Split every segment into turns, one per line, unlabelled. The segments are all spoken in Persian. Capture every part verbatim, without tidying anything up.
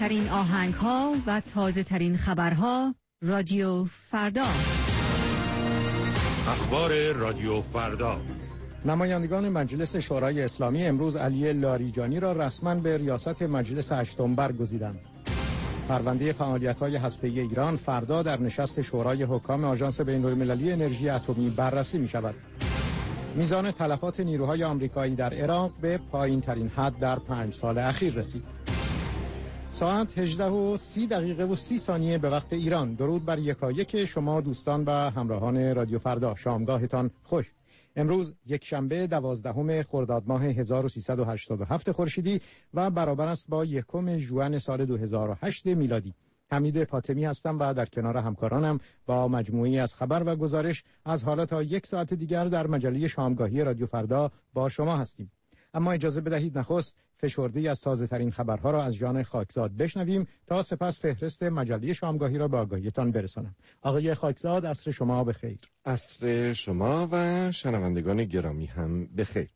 بهترین آهنگ‌ها و تازه‌ترین خبرها رادیو فردا.
اخبار رادیو فردا.
نمایندگان مجلس شورای اسلامی امروز علی لاریجانی را رسما به ریاست مجلس هشتم برگزیدند. پرونده فعالیت‌های هسته‌ای ایران فردا در نشست شورای حکام آژانس بین‌المللی انرژی اتمی بررسی می‌شود. میزان تلفات نیروهای آمریکایی در عراق به پایین‌ترین حد در پنج سال اخیر رسید. ساعت هجده و سی دقیقه و سی ثانیه به وقت ایران. درود بر یکایک شما دوستان و همراهان رادیو فردا. شامگاهتان خوش. امروز یک شنبه دوازدهم خرداد ماه هزار و سیصد و هشتاد و هفت خورشیدی و برابر است با یکم ژوئن سال دو هزار و هشت میلادی. حمید فاطمی هستم و در کنار همکارانم با مجموعی از خبر و گزارش از حالا تا یک ساعت دیگر در مجله شامگاهی رادیو فردا با شما هستیم. اما اجازه بدهید نخست فشرده‌ای از تازه‌ترین خبرها را از جان خاکزاد بشنویم تا سپس فهرست مجله شامگاهی را به آگاهیتان برسانم. آقای خاکزاد، عصر شما بخیر.
عصر شما و شنوندگان گرامی هم بخیر.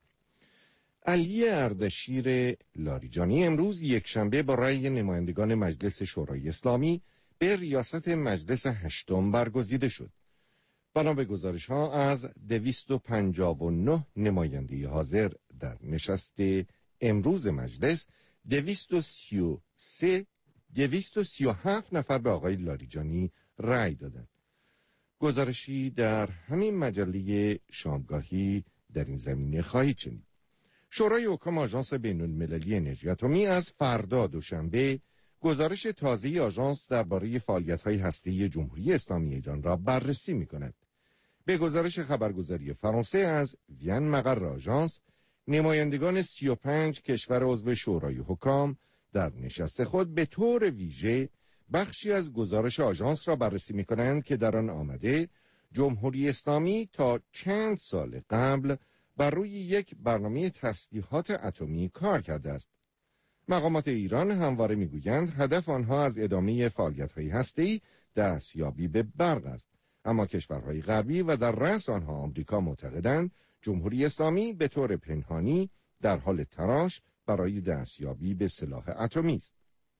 علی اردشیر لاریجانی امروز یک شنبه با رأی نمایندگان مجلس شورای اسلامی به ریاست مجلس هشتم برگزیده شد. بنا به گزارش‌ها از دویست و پنجاه و نه نماینده حاضر در نشست امروز مجلس، دویست و سی و سه دویست و سی و هفت نفر به آقای لاریجانی رأی دادند. گزارشی در همین مجله شامگاهی در این زمینه خواهید شنید. شورای حکام آژانس بین‌المللی انرژی اتمی از فردا دوشنبه گزارش تازه آژانس درباره فعالیت‌های هسته‌ای جمهوری اسلامی ایران را بررسی می‌کند. به گزارش خبرگزاری فرانسه از وین مقر آژانس، نمایندگان سی و پنج کشور عضو شورای حکام در نشست خود به طور ویژه بخشی از گزارش آژانس را بررسی می‌کنند که در آن آمده جمهوری اسلامی تا چند سال قبل بر روی یک برنامه تسلیحات اتمی کار کرده است. مقامات ایران همواره میگویند هدف آنها از ادامه فعالیت‌های هسته‌ای دستیابی به برق است، اما کشورهای غربی و در رأس آنها آمریکا معتقدند جمهوری اسلامی به طور پنهانی در حال تلاش برای دستیابی به سلاح اتمی است.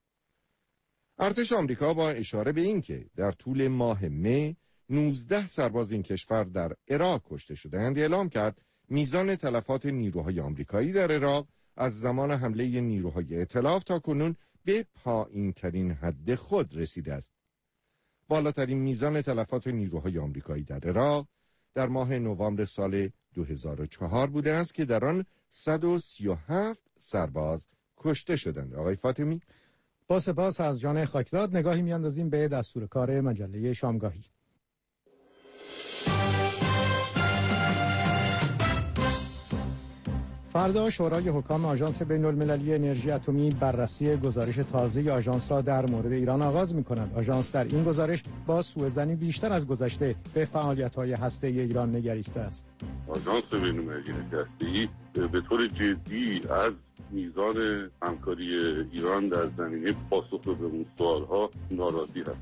ارتش آمریکا با اشاره به اینکه در طول ماه می نوزده سرباز این کشور در عراق کشته شدند، اعلام کرد میزان تلفات نیروهای آمریکایی در عراق از زمان حمله نیروهای ائتلاف تا کنون به پایین‌ترین حد خود رسیده است. بالاترین میزان تلفات نیروهای آمریکایی در عراق در ماه نوامبر سال دو هزار و چهار بوده است که در آن صد و سی و هفت سرباز کشته شدند. آقای فاطمی،
با سپاس از جان خاکزاد نگاهی میاندازیم به دستور کار مجله شامگاهی. فردا شورای حکام آژانس بین‌المللی انرژی اتمی بررسی گزارش تازه آژانس را در مورد ایران آغاز می‌کند. آژانس در این گزارش با سوءظنی بیشتر از گذشته به فعالیت‌های هسته‌ای ایران نگریسته است.
آژانس بین‌المللی انرژی هسته‌ای به طور جدی از میزان همکاری ایران در زمینه پاسخ به اون سوال‌ها ناراضی است.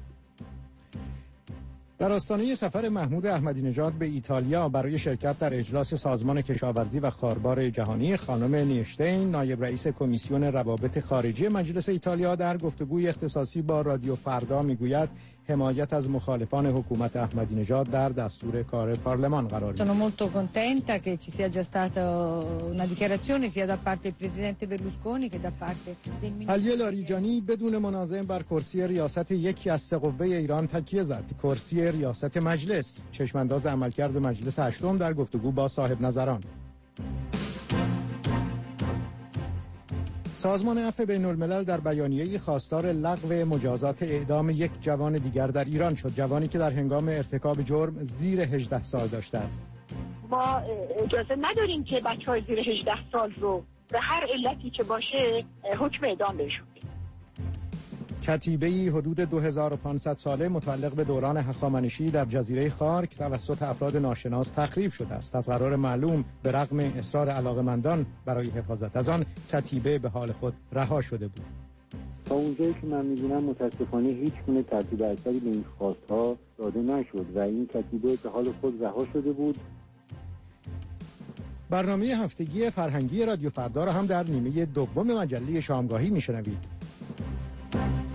در آستانه سفر محمود احمدی نژاد به ایتالیا برای شرکت در اجلاس سازمان کشاورزی و خاربار جهانی، خانم نیشتین، نایب رئیس کمیسیون روابط خارجی مجلس ایتالیا، در گفتگوی اختصاصی با رادیو فردا میگوید حمایت از مخالفان حکومت احمدی نژاد در دستور کار پارلمان قرار گرفت.
Sono molto contenta che ci sia già stata una dichiarazione sia da parte del presidente Berlusconi che da parte del ministro.
علی لاریجانی بدون منازعه بر کرسی ریاست یکی از سه قوه ایران تکیه زد، کرسی ریاست مجلس. چشمانداز عملکرد مجلس هشتم در گفتگو با صاحب نظران. سازمان عفو بین الملل در بیانیه‌ای خواستار لغو مجازات اعدام یک جوان دیگر در ایران شد، جوانی که در هنگام ارتکاب جرم زیر هجده سال داشته است.
ما اجازه نداریم که بچه‌های زیر هجده سال رو به هر علتی که باشه حکم اعدام بهشون بدیم.
کتیبه‌ای حدود دو هزار و پانصد ساله متعلق به دوران هخامنشی در جزیره خارک توسط افراد ناشناس تخریب شده است. از قرار معلوم به رغم اصرار علاقه‌مندان برای حفاظت از آن، کتیبه به حال خود رها شده بود.
تا اونجایی که من می‌دونم متأسفانه هیچ گونه ترتیب اثری به این خواست‌ها داده نشد و این کتیبه به حال خود رها شده بود.
برنامه هفتگی فرهنگی رادیو فردا را هم در نیمه دوم مجله شامگاهی میشنوید.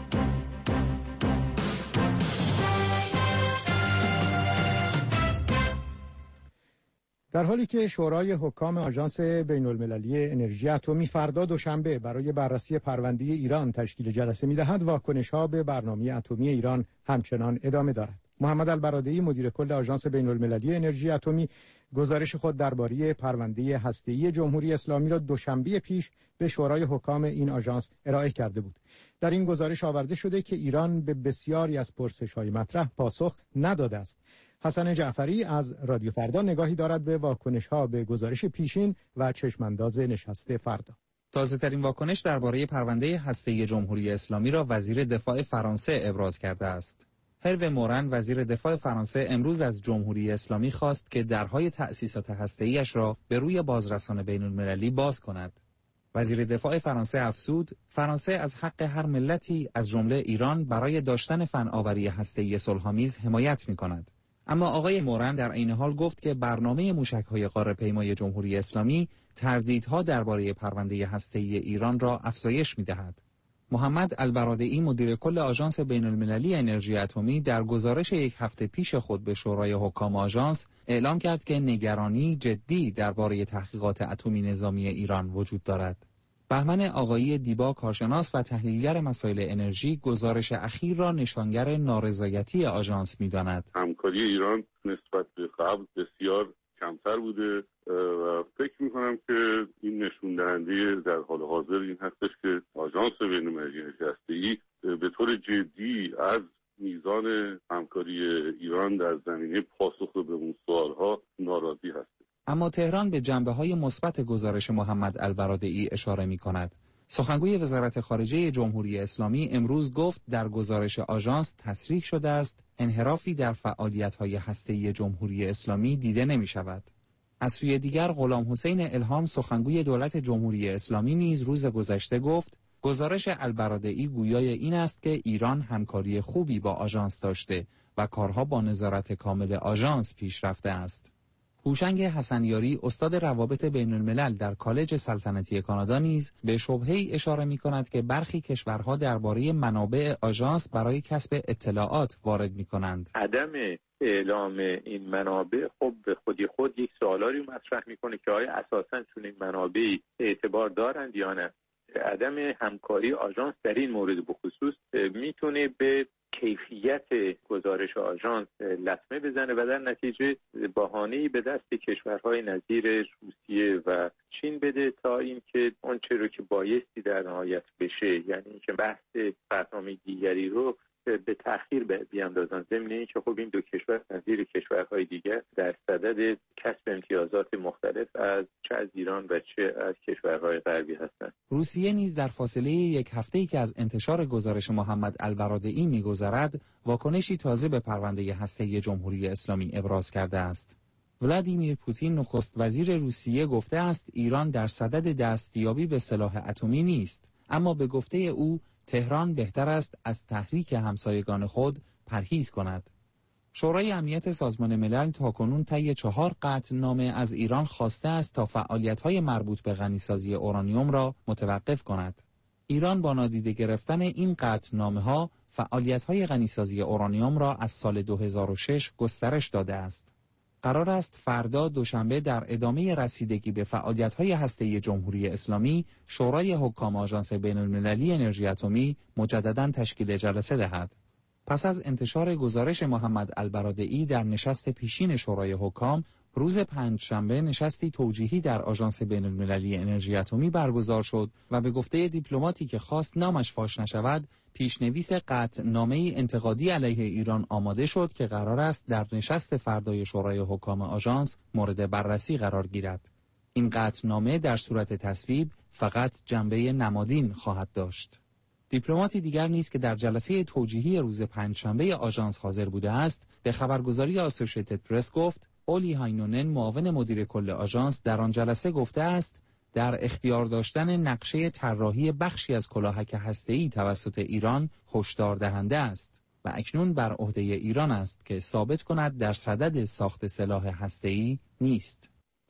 در حالی که شورای حکام آژانس بین‌المللی انرژی اتمی فردا دوشنبه برای بررسی پرونده ایران تشکیل جلسه می‌دهد، واکنش‌ها به برنامه اتمی ایران همچنان ادامه دارد. محمد البرادعی مدیر کل آژانس بین‌المللی انرژی اتمی گزارش خود درباره پرونده هسته‌ای جمهوری اسلامی را دوشنبه پیش به شورای حکام این آژانس ارائه کرده بود. در این گزارش آورده شده که ایران به بسیاری از پرسش‌های مطرح پاسخ نداده است. حسن جعفری از رادیو فردا نگاهی دارد به واکنش‌ها به گزارش پیشین و چشمانداز نشست فردا.
تازه‌ترین واکنش درباره پرونده هسته‌ای جمهوری اسلامی را وزیر دفاع فرانسه ابراز کرده است. هرو مورن وزیر دفاع فرانسه امروز از جمهوری اسلامی خواست که درهای تأسیسات هسته‌ای‌اش را به روی بازرسان بین‌المللی باز کند. وزیر دفاع فرانسه افزود: فرانسه از حق هر ملتی از جمله ایران برای داشتن فناوری هسته‌ای صلح‌آمیز حمایت می‌کند. اما آقای مورن در عین حال گفت که برنامه موشک‌های قاره‌پیمای جمهوری اسلامی تردیدها درباره پرونده هسته‌ای ایران را افزایش می‌دهد. محمد البرادعی مدیر کل آژانس بین‌المللی انرژی اتمی در گزارش یک هفته پیش خود به شورای حکام آژانس اعلام کرد که نگرانی جدی درباره تحقیقات اتمی نظامی ایران وجود دارد. بهمن آقایی دیبا کارشناس و تحلیلگر مسائل انرژی گزارش اخیر را نشانگر نارضایتی آژانس می‌داند.
همکاری ایران نسبت به قبل بسیار کمتر بوده و فکر میکنم که این نشون دهنده در حال حاضر این هستش که آژانس بین‌المللی انرژی هسته‌ای به طور جدی از میزان همکاری ایران در زمینه پاسخ به اون سوالها ناراضی هست.
اما تهران به جنبه‌های مثبت گزارش محمد البرادعی اشاره می‌کند. سخنگوی وزارت خارجه جمهوری اسلامی امروز گفت در گزارش آژانس تصریح شده است انحرافی در فعالیت‌های هسته‌ای جمهوری اسلامی دیده نمی‌شود. از سوی دیگر غلام حسین الهام سخنگوی دولت جمهوری اسلامی نیز روز گذشته گفت گزارش البرادعی گویای این است که ایران همکاری خوبی با آژانس داشته و کارها با نظارت کامل آژانس پیش رفته است. هوشنگ حسنیاری استاد روابط بین الملل در کالج سلطنتی کانادا نیز به شبهه‌ای اشاره می‌کند که برخی کشورها درباره منابع آژانس برای کسب اطلاعات وارد می‌کنند.
عدم اعلام این منابع خب به خودی خود یک سوالی رو مطرح می‌کنه که آیا اساساً چون این منابع اعتبار دارند یا نه. عدم همکاری آژانس در این مورد بخصوص میتونه به کیفیت گزارش آژانس لطمه بزنه و در نتیجه بهانه‌ای به دست کشورهای نظیر روسیه و چین بده تا اینکه اون چه رو که بایستی در نهایت بشه، یعنی اینکه بحث برنامه دیگری رو به تأخیر بیاندازن، ضمن اینکه خب این دو کشور نظیر کشورهای دیگر در صدد کسب امتیازات مختلف از چه از ایران و چه از کشورهای غربی هستند.
روسیه نیز در فاصله یک هفته‌ای که از انتشار گزارش محمد البرادعی می‌گذرد واکنشی تازه به پرونده هسته‌ای جمهوری اسلامی ابراز کرده است. ولادیمیر پوتین نخست وزیر روسیه گفته است ایران در صدد دستیابی به سلاح اتمی نیست، اما به گفته او تهران بهتر است از تحریک همسایگان خود پرهیز کند. شورای امنیت سازمان ملل تاکنون طی چهار قطعنامه از ایران خواسته است تا فعالیت‌های مربوط به غنیسازی اورانیوم را متوقف کند. ایران با نادیده گرفتن این قطعنامه‌ها فعالیت‌های غنیسازی اورانیوم را از سال دو هزار و شش گسترش داده است. قرار است فردا دوشنبه در ادامه رسیدگی به فعالیت‌های هسته‌ای جمهوری اسلامی شورای حکام آژانس بین‌المللی انرژی اتمی مجدداً تشکیل جلسه دهد. پس از انتشار گزارش محمد البرادعی در نشست پیشین شورای حکام، روز پنجشنبه نشستی توجیهی در آژانس بین‌المللی انرژی اتمی برگزار شد و به گفته دیپلماتی که خواست نامش فاش نشود، پیشنویس قطعنامه انتقادی علیه ایران آماده شد که قرار است در نشست فردای شورای حکام آژانس مورد بررسی قرار گیرد. این قطعنامه در صورت تصویب فقط جنبه نمادین خواهد داشت. دیپلماتی دیگر نیز که در جلسه توجیهی روز پنجشنبه آژانس حاضر بوده است، به خبرگزاری آسوشیتد پرس گفت اولی هاینونن معاون مدیر کل آژانس در آن جلسه گفته است در اختیار داشتن نقشه طراحی بخشی از کلاهک هسته‌ای توسط ایران هشدار دهنده است و اکنون بر عهده ایران است که ثابت کند در صدد ساخت سلاح هسته‌ای نیست.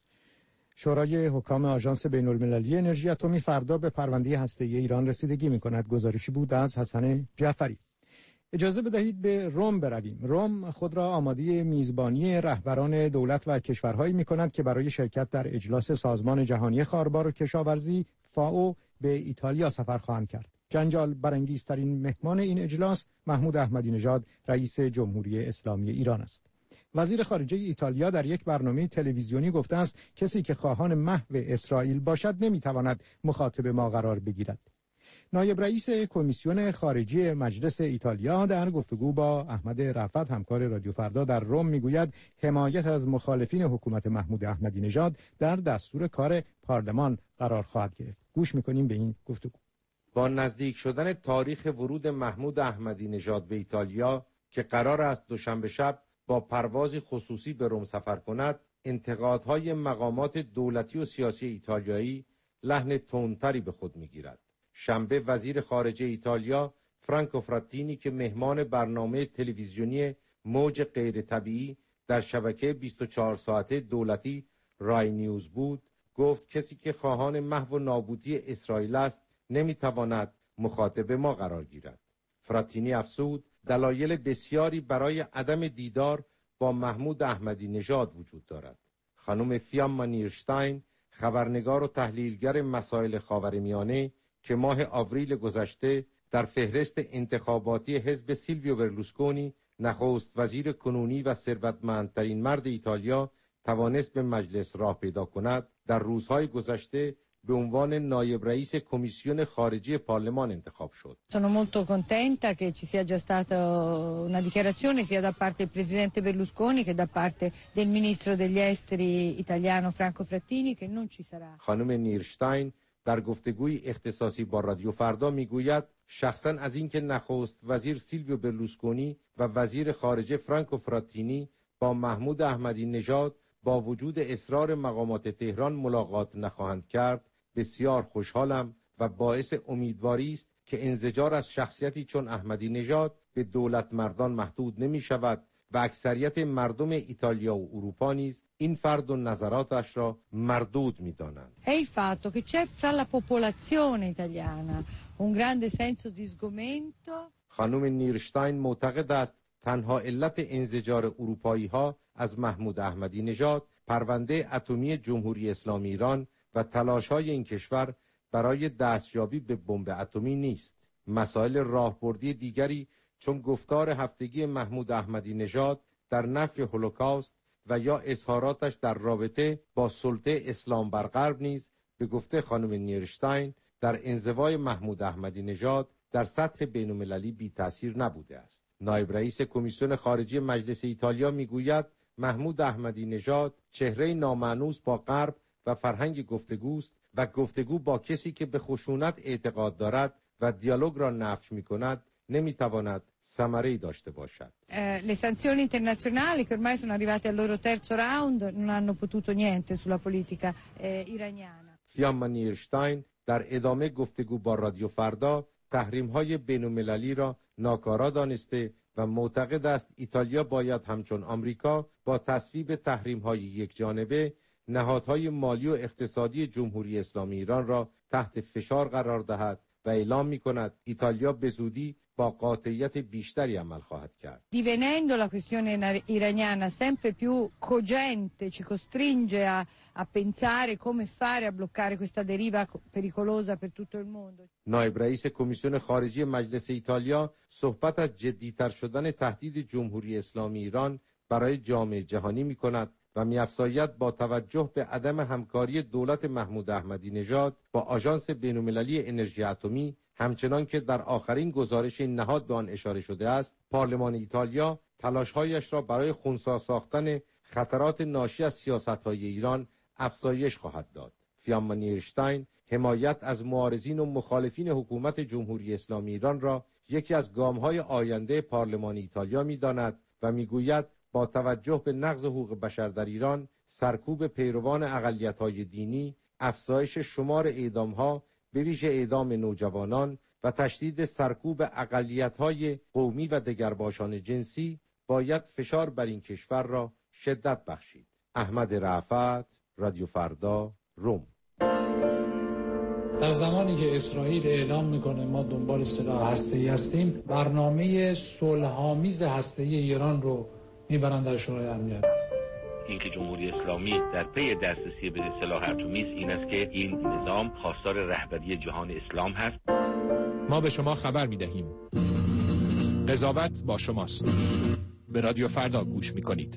شورای حکام آژانس بین‌المللی انرژی اتمی فردا به پرونده هسته‌ای ایران رسیدگی می‌کند. گزارشی بود از حسن جعفری. اجازه بدهید به روم برویم. روم خود را آماده میزبانی رهبران دولت و کشورهایی می‌کند که برای شرکت در اجلاس سازمان جهانی خاربار و کشاورزی فائو به ایتالیا سفر خواهند کرد. جنجال برانگیزترین مهمان این اجلاس محمود احمدی نژاد رئیس جمهوری اسلامی ایران است. وزیر خارجه ایتالیا در یک برنامه تلویزیونی گفته است کسی که خواهان محو اسرائیل باشد نمیتواند مخاطب ما قرار بگیرد. نایب رئیس کمیسیون خارجی مجلس ایتالیا در گفتگو با احمد رفعت همکار رادیو فردا در روم میگوید حمایت از مخالفین حکومت محمود احمدی نژاد در دستور کار پارلمان قرار خواهد گرفت. گوش میکنیم به این گفتگو.
با نزدیک شدن تاریخ ورود محمود احمدی نژاد به ایتالیا که قرار است دوشنبه شب با پروازی خصوصی به روم سفر کند، انتقادهای مقامات دولتی و سیاسی ایتالیایی لحن تندتری به خود میگیرد. شنبه وزیر خارجه ایتالیا فرانکو فراتینی که مهمان برنامه تلویزیونی موج غیر طبیعی در شبکه بیست و چهار ساعته دولتی رای نیوز بود، گفت کسی که خواهان محو و نابودی اسرائیل است نمیتواند مخاطب ما قرار گیرد. فراتینی افزود دلایل بسیاری برای عدم دیدار با محمود احمدی نژاد وجود دارد. خانم فیامما نیرشتاین، خبرنگار و تحلیلگر مسائل خاورمیانه که ماه آوریل گذشته در فهرست انتخاباتی حزب سیلویو برلوسکونی نخست وزیر کنونی و ثروتمندترین مرد ایتالیا توانست به مجلس راه پیدا کند، در روزهای گذشته به عنوان نایب رئیس کمیسیون خارجی پارلمان انتخاب شد.
Sono molto contenta che ci sia già stata una dichiarazione sia da parte del presidente Berlusconi che da parte del ministro degli esteri italiano Franco Frattini che non ci sarà.
خانم نیرشتاین در گفتگوی اختصاصی با رادیو فردا میگوید شخصا از اینکه نخست وزیر سیلویو برلوسکونی و وزیر خارجه فرانکو فراتینی با محمود احمدی نژاد با وجود اصرار مقامات تهران ملاقات نخواهند کرد بسیار خوشحالم و باعث امیدواری است که انزجار از شخصیتی چون احمدی نژاد به دولت مردان محدود نمی شود و اکثریت مردم ایتالیا و اروپا نیز این فرد و نظراتش را مردود می دانند.
È il fatto che c'è fra la popolazione italiana un grande senso di sgomento.
خانم نیرشتاین معتقد است تنها علت انزجار اروپایی ها از محمود احمدی نژاد پرونده اتمی جمهوری اسلامی ایران و تلاش‌های این کشور برای دستیابی به بمب اتمی نیست. مسائل راهبردی دیگری چون گفتار هفتگی محمود احمدی نژاد در نفی هولوکاست و یا اظهاراتش در رابطه با سلطه اسلام بر غرب نیز به گفته خانم نیرشتاین در انزوای محمود احمدی نژاد در سطح بین‌المللی بی تأثیر نبوده است. نایب رئیس کمیسیون خارجی مجلس ایتالیا میگوید محمود احمدی نژاد چهره نامانوس با غرب و فرهنگ گفتگوست و گفتگو با کسی که به خشونت اعتقاد دارد و دیالوگ را نفی می‌کند نمی‌تواند ثمره‌ای داشته باشد.
Le sanzioni internazionali che ormai sono arrivate al loro terzo round non hanno potuto niente sulla politica iraniana.
فیامما نیرشتاین در ادامه گفتگو با رادیو فردا تحریم‌های بین‌المللی را ناکارا دانسته و معتقد است ایتالیا باید همچون آمریکا با تصویب تحریم‌های یکجانبه نهادهای مالی و اقتصادی جمهوری اسلامی ایران را تحت فشار قرار دهد و اعلام می‌کند ایتالیا به زودی با قاطعیت بیشتری عمل خواهد کرد.
Divenendo la questione iraniana sempre più cogente ci costringe a, a pensare come fare a bloccare questa deriva pericolosa per tutto il mondo.
نایب رئیس کمیسیون خارجی مجلس ایتالیا صحبت از جدی‌تر شدن تهدید جمهوری اسلامی ایران برای جامعه جهانی می‌کند و می‌افزاید با توجه به عدم همکاری دولت محمود احمدی نژاد با آژانس بین‌المللی انرژی اتمی همچنان که در آخرین گزارش این نهاد به آن اشاره شده است، پارلمان ایتالیا تلاش‌هایش را برای خنثی ساختن خطرات ناشی از سیاست‌های ایران افزایش خواهد داد. فیامما نیرشتاین حمایت از معارضین و مخالفین حکومت جمهوری اسلامی ایران را یکی از گام‌های آینده پارلمان ایتالیا می‌داند و می‌گوید با توجه به نقض حقوق بشر در ایران، سرکوب پیروان اقلیت‌های دینی، افزایش شمار اعدام‌ها به ویژه اعدام نوجوانان و تشدید سرکوب اقلیت‌های قومی و دگرباشان جنسی باید فشار بر این کشور را شدت بخشید. احمد رفعت، رادیو فردا، روم.
در زمانی که اسرائیل اعلام میکنه ما دنبال سلاح هسته‌ای هستیم، برنامه صلح‌آمیز هسته‌ای ایران رو میبرن در شورای امنیت.
اینکه جمهوری اسلامی در پی دسترسی به سلاح اتمی این است که این نظام خواستار رهبری جهان اسلام هست.
ما به شما خبر میدهیم. قضاوت با شماست. به رادیو فردا گوش میکنید.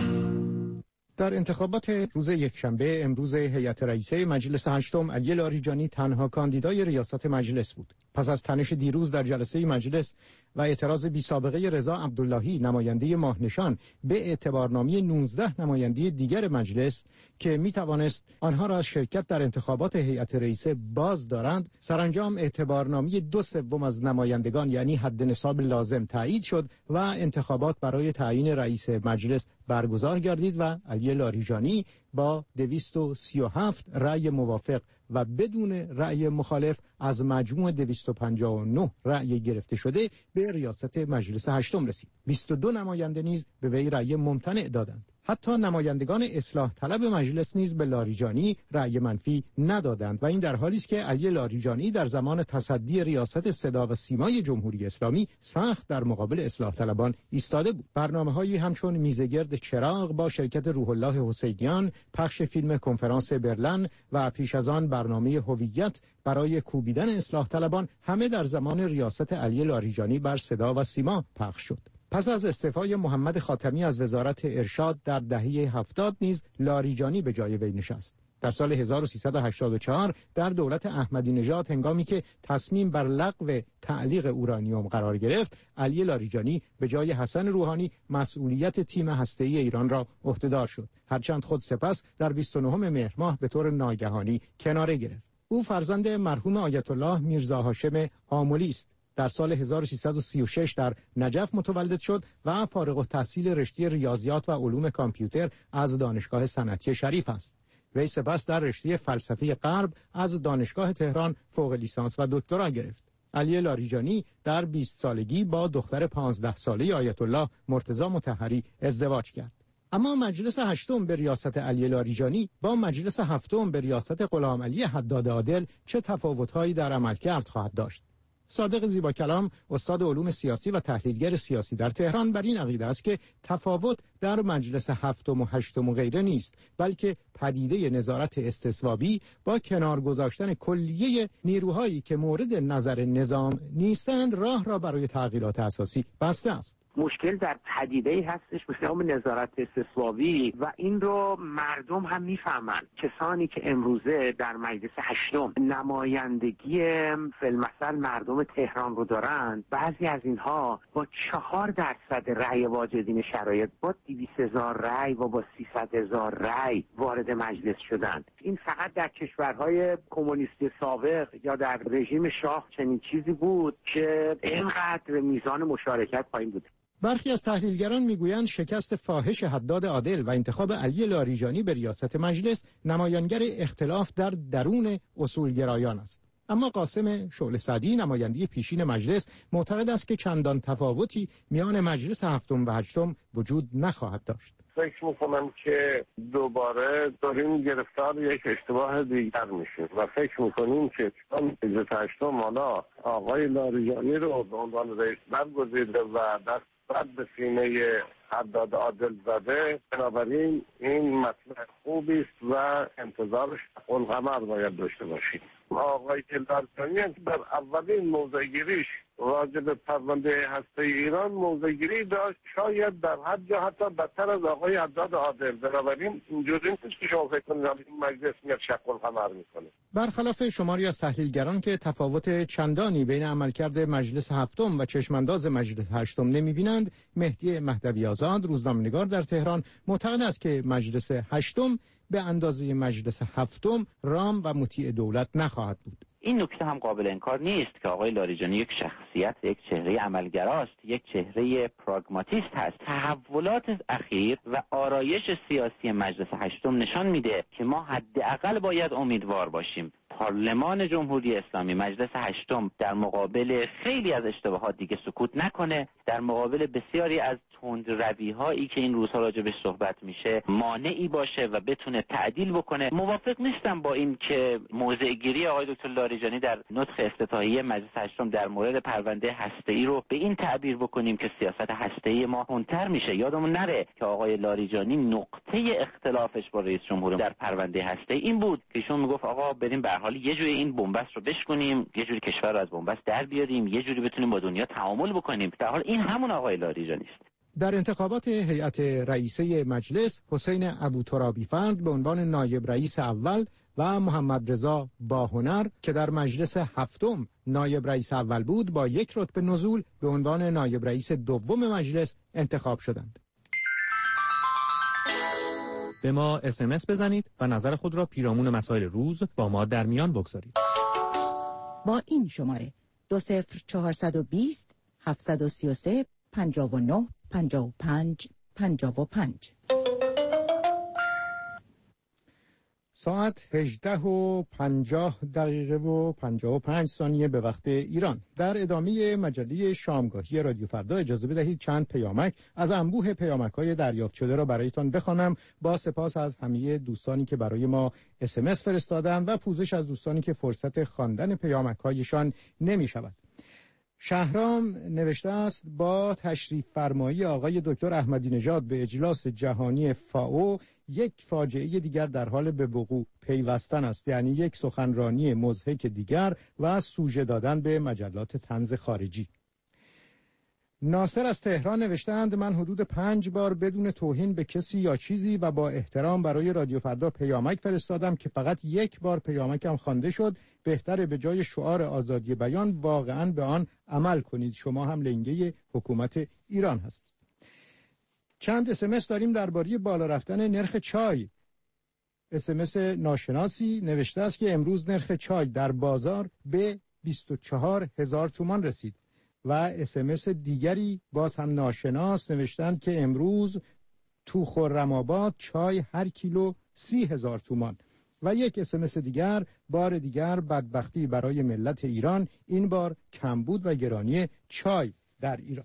در انتخابات روز یکشنبه امروز هیئت رئیسه مجلس هشتم علی لاریجانی تنها کاندیدای ریاست مجلس بود. پس از تنش دیروز در جلسه مجلس و اعتراض بی سابقه رضا عبداللهی نماینده ماهنشان به اعتبارنامه نوزده نماینده دیگر مجلس که می توانست آنها را از شرکت در انتخابات هیئت رئیسه باز دارند، سرانجام اعتبارنامه دو سوم از نمایندگان یعنی حد نصاب لازم تایید شد و انتخابات برای تعیین رئیس مجلس برگزار گردید و علی لاریجانی با دویست و سی و هفت رأی موافق و بدون رأی مخالف از مجموع دویست و پنجاه و نه رأی گرفته شده به ریاست مجلس هشتم رسید. بیست و دو نماینده نیز به وی رأی ممتنع دادند. حتی نمایندگان اصلاح طلب مجلس نیز به لاریجانی رأی منفی ندادند و این در حالی است که علی لاریجانی در زمان تصدی ریاست صدا و سیمای جمهوری اسلامی سخت در مقابل اصلاح طلبان ایستاده بود. برنامه‌هایی همچون میزگرد چراغ با شرکت روح الله حسینیان، پخش فیلم کنفرانس برلن و پیش از آن برنامه هویت برای کوبیدن اصلاح طلبان همه در زمان ریاست علی لاریجانی بر صدا و سیما پخش شد. پس از استعفای محمد خاتمی از وزارت ارشاد در دهه هفتاد نیز لاریجانی به جای وی نشست. در سال هزار و سیصد و هشتاد و چهار در دولت احمدی نژاد هنگامی که تصمیم بر لغو تعلیق اورانیوم قرار گرفت، علی لاریجانی به جای حسن روحانی مسئولیت تیم هسته‌ای ایران را عهدهدار شد. هرچند خود سپس در بیست و نهم مهر ماه به طور ناگهانی کناره گرفت. او فرزند مرحوم آیت الله میرزا هاشم آملی است. در سال هزار و سیصد و سی و شش در نجف متولد شد و فارغ التحصیل رشته ریاضیات و علوم کامپیوتر از دانشگاه صنعتی شریف است. وی سپس در رشته فلسفه غرب از دانشگاه تهران فوق لیسانس و دکترا گرفت. علی لاریجانی در بیست سالگی با دختر پانزده ساله آیت الله مرتضی مطهری ازدواج کرد. اما مجلس هشتم به ریاست علی لاریجانی با مجلس هفتم به ریاست غلام علی حداد عادل چه تفاوت‌هایی در عملکرد خواهد داشت؟ صادق زیبا کلام، استاد علوم سیاسی و تحلیلگر سیاسی در تهران، بر این عقیده است که تفاوت در مجلس هفتم و هشتم و غیره نیست، بلکه پدیده نظارت استصوابی با کنار گذاشتن کلیه نیروهایی که مورد نظر نظام نیستند راه را برای تغییرات اساسی بسته است.
مشکل در پدیده‌ای هستش به نام نظارت استصوابی و این رو مردم هم میفهمند. کسانی که امروزه در مجلس هشتم نمایندگی فی‌المثل مردم تهران رو دارند، بعضی از اینها با چهار درصد رأی واجدین شرایط با دویست هزار رأی و با سیصد هزار رأی وارد مجلس شدند. این فقط در کشورهای کمونیستی سابق یا در رژیم شاه چنین چیزی بود که اینقدر میزان مشارکت پایین بود.
برخی از تحلیلگران میگویند شکست فاحش حداد عادل و انتخاب علی لاریجانی به ریاست مجلس نمایانگر اختلاف در درون اصولگرایان است. اما قاسم شعله سعدی نماینده پیشین مجلس معتقد است که چندان تفاوتی میان مجلس هفتم و هشتم وجود نخواهد داشت.
فکر میکنم که دوباره داریم گرفتار یک اشتباه دیگر میشیم و فکر میکنیم که چون مجلس هشتم حالا آقای لاریجانی رو به عنوان رئیس برگزیده و دست بعد به سینه حداد عادل زده، بنابراین این مطلب خوبی است و انتظارش القمر باید داشته باشیم. آقای لاریجانی در اولین موضع‌گیریش راجع به پرونده هسته ایران موضع‌گیری داشت، شاید در حد یا حتی بدتر از آقای حداد عادل. بنابراین اینجوری نیست که شما فکر کنید این مجلس میاد شق القمر میکنه.
برخلاف شماری از تحلیلگران که تفاوت چندانی بین عملکرد مجلس هفتم و چشمانداز مجلس هشتم نمیبینند، مهدی مهدوی آزاد، روزنامه‌نگار در تهران، معتقد است که مجلس هشتم به اندازه مجلس هفتم رام و مطیع دولت نخواهد بود.
این نکته هم قابل انکار نیست که آقای لاریجانی یک شخصیت، یک چهره عملگراست، یک چهره پراگماتیست هست. تحولات اخیر و آرایش سیاسی مجلس هشتم نشان میده که ما حداقل باید امیدوار باشیم پارلمان جمهوری اسلامی، مجلس هشتم، در مقابل خیلی از اشتباهات دیگه سکوت نکنه، در مقابل بسیاری از تندروی هایی که این روزها راجبش صحبت میشه مانعی باشه و بتونه تعدیل بکنه. موافق نیستم با این که موضع گیری آقای دکتر لاریجانی در نطق افتتاحیه مجلس هشتم در مورد پرونده هسته‌ای رو به این تعبیر بکنیم که سیاست هسته‌ای ما تندتر میشه. یادمون نره که آقای لاریجانی نقطه اختلافش با رئیس جمهور در پرونده هسته‌ای این بود که ایشون میگفت آقا بریم به هر حال یه جوری این بنبست رو بشکنیم، یه جوری کشور رو از بنبست در بیاریم، یه جوری بتونیم با دنیا تعامل بکنیم. در حال این همون آقای لاریجانی است.
در انتخابات هیئت رئیسه مجلس، حسین ابوترابی فرد به عنوان نایب رئیس اول و محمد رضا باهنر که در مجلس هفتم نایب رئیس اول بود با یک رتبه نزول به عنوان نایب رئیس دوم مجلس انتخاب شدند.
به ما اس ام اس بزنید و نظر خود را پیرامون مسائل روز با ما در میان بگذارید.
با این شماره دو صفر چهارصد و بیست هفتصد و سی و سه پنجاه و نه پنجاه و پنج پنجاه و پنج.
ساعت هجده و پنجاه دقیقه و پنجاه و پنج ثانیه به وقت ایران. در ادامه مجله شامگاهی رادیو فردا اجازه بدهید چند پیامک از انبوه پیامک‌های دریافت شده را برایتان بخوانم، با سپاس از همه دوستانی که برای ما اس ام اس فرستادند و پوزش از دوستانی که فرصت خواندن پیامک‌هایشان نمی‌شود. شهرام نوشته است با تشریف فرمایی آقای دکتر احمدی نژاد به اجلاس جهانی فائو یک فاجعه دیگر در حال به وقوع پیوستن است، یعنی یک سخنرانی مضحک دیگر و سوژه دادن به مجلات طنز خارجی. ناصر از تهران نوشتند من حدود پنج بار بدون توهین به کسی یا چیزی و با احترام برای رادیو فردا پیامک فرستادم که فقط یک بار پیامکم خوانده شد. بهتره به جای شعار آزادی بیان واقعا به آن عمل کنید. شما هم لنگه حکومت ایران هستید. چند اس ام اس داریم درباره بالا رفتن نرخ چای. اس ام اس ناشناسی نوشته است که امروز نرخ چای در بازار به بیست و چهار هزار تومان رسید. و اس ام اس دیگری باز هم ناشناس نوشتند که امروز تو خرم‌آباد چای هر کیلو سی هزار تومان. و یک اس ام اس دیگر بار دیگر بدبختی برای ملت ایران، این بار کمبود و گرانی چای در ایران.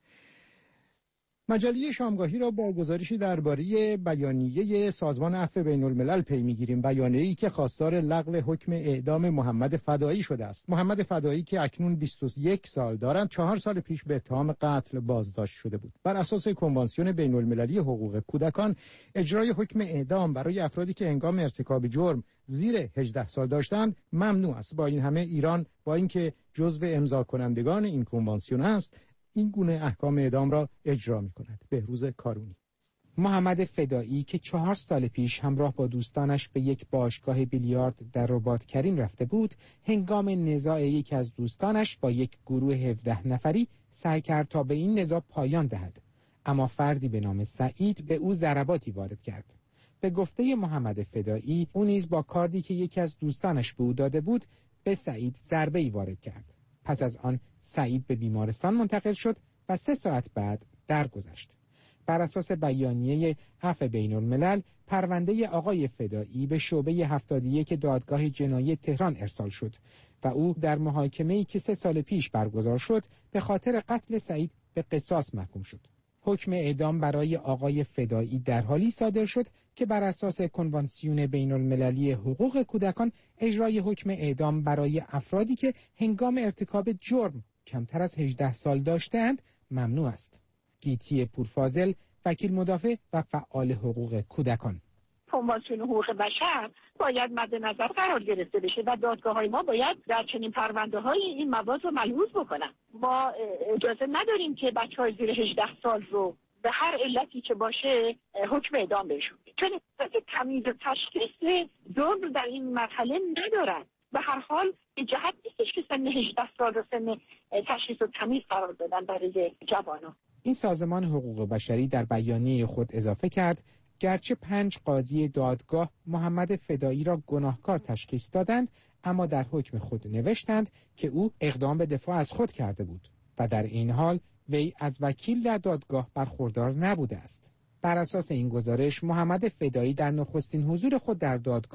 مجله شامگاهی را با گزارشی درباره بیانیه سازمان عفو بین الملل پی می‌گیریم، بیانیه‌ای که خواستار لغو حکم اعدام محمد فدایی شده است. محمد فدایی که اکنون بیست و یک سال دارد، چهار سال پیش به اتهام قتل بازداشت شده بود. بر اساس کنوانسیون بین المللی حقوق کودکان، اجرای حکم اعدام برای افرادی که هنگام ارتکاب جرم زیر هجده سال داشتند ممنوع است. با این همه ایران با اینکه جزو امضا کنندگان این کنوانسیون است، این گونه احکام اعدام را اجرا می‌کند. بهروز کارونی.
محمد فدایی که چهار سال پیش همراه با دوستانش به یک باشگاه بیلیارد در رباط کریم رفته بود، هنگام نزاع یکی از دوستانش با یک گروه هفده نفری سعی کرد تا به این نزاع پایان دهد، اما فردی به نام سعید به او ضرباتی وارد کرد. به گفته محمد فدایی، او نیز با کاردی که یکی از دوستانش به او داده بود به سعید ضربه‌ای وارد کرد. پس از آن سعید به بیمارستان منتقل شد و سه ساعت بعد درگذشت. بر اساس بیانیه عفو بین الملل، پرونده آقای فدایی به شعبه هفتاد و یک دادگاه جنایی تهران ارسال شد و او در محاکمه‌ای که سه سال پیش برگزار شد به خاطر قتل سعید به قصاص محکوم شد. حکم اعدام برای آقای فدایی در حالی صادر شد که بر اساس کنوانسیون بین المللی حقوق کودکان، اجرای حکم اعدام برای افرادی که هنگام ارتکاب جرم کمتر از هجده سال داشتند ممنوع است. گیتی پورفاضل، وکیل مدافع و فعال حقوق کودکان:
کنوانسیون حقوق بشر باید مد نظر قرار گرفته بشه و دادگاه‌های ما باید در چنین پرونده‌های این مواد رو ملحوظ بکنن. ما اجازه نداریم که بچه‌های زیر هجده سال رو به هر علتی که باشه حکم اعدام بهشون بدیم، چون تمیز تشخیص جرم رو در این مرحله ندارن. به هر حال به جهت نیستش که سن هجده سال رو سن تشخیص و تمیز قرار بدن برای جوانان.
این سازمان حقوق بشری در بیانیه خود اضافه کرد گرچه پنج قاضی دادگاه محمد فدایی را گناهکار تشخیص دادند، اما در حکم خود نوشتند که او اقدام به دفاع از خود کرده بود و در این حال وی از وکیل در دادگاه برخوردار نبوده است. بر اساس این گزارش، محمد فدایی در نخستین حضور خود در دادگاه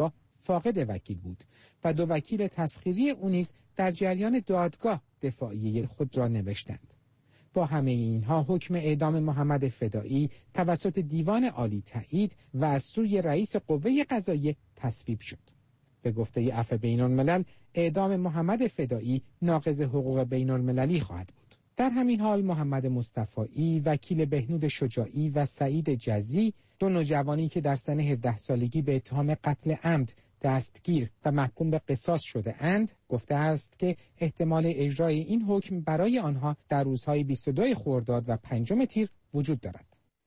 فاقد وکیل بود و دو وکیل تسخیری او نیز در جریان دادگاه دفاعیه خود را نوشتند. با همه اینها حکم اعدام محمد فدایی توسط دیوان عالی تایید و از سوی رئیس قوه قضاییه تصویب شد. به گفته عفو بین الملل اعدام محمد فدایی ناقض حقوق بین المللی خواهد بود. در همین حال محمد مصطفایی، وکیل بهنود شجاعی و سعید جزی، دو نوجوانی که در سن هفده سالگی به اتهام قتل عمد دستگیر و محکوم به قصاص شده اند، گفته است که احتمال اجرای این حکم برای آنها در روزهای بیست و دو خرداد و پنجم تیر وجود دارد.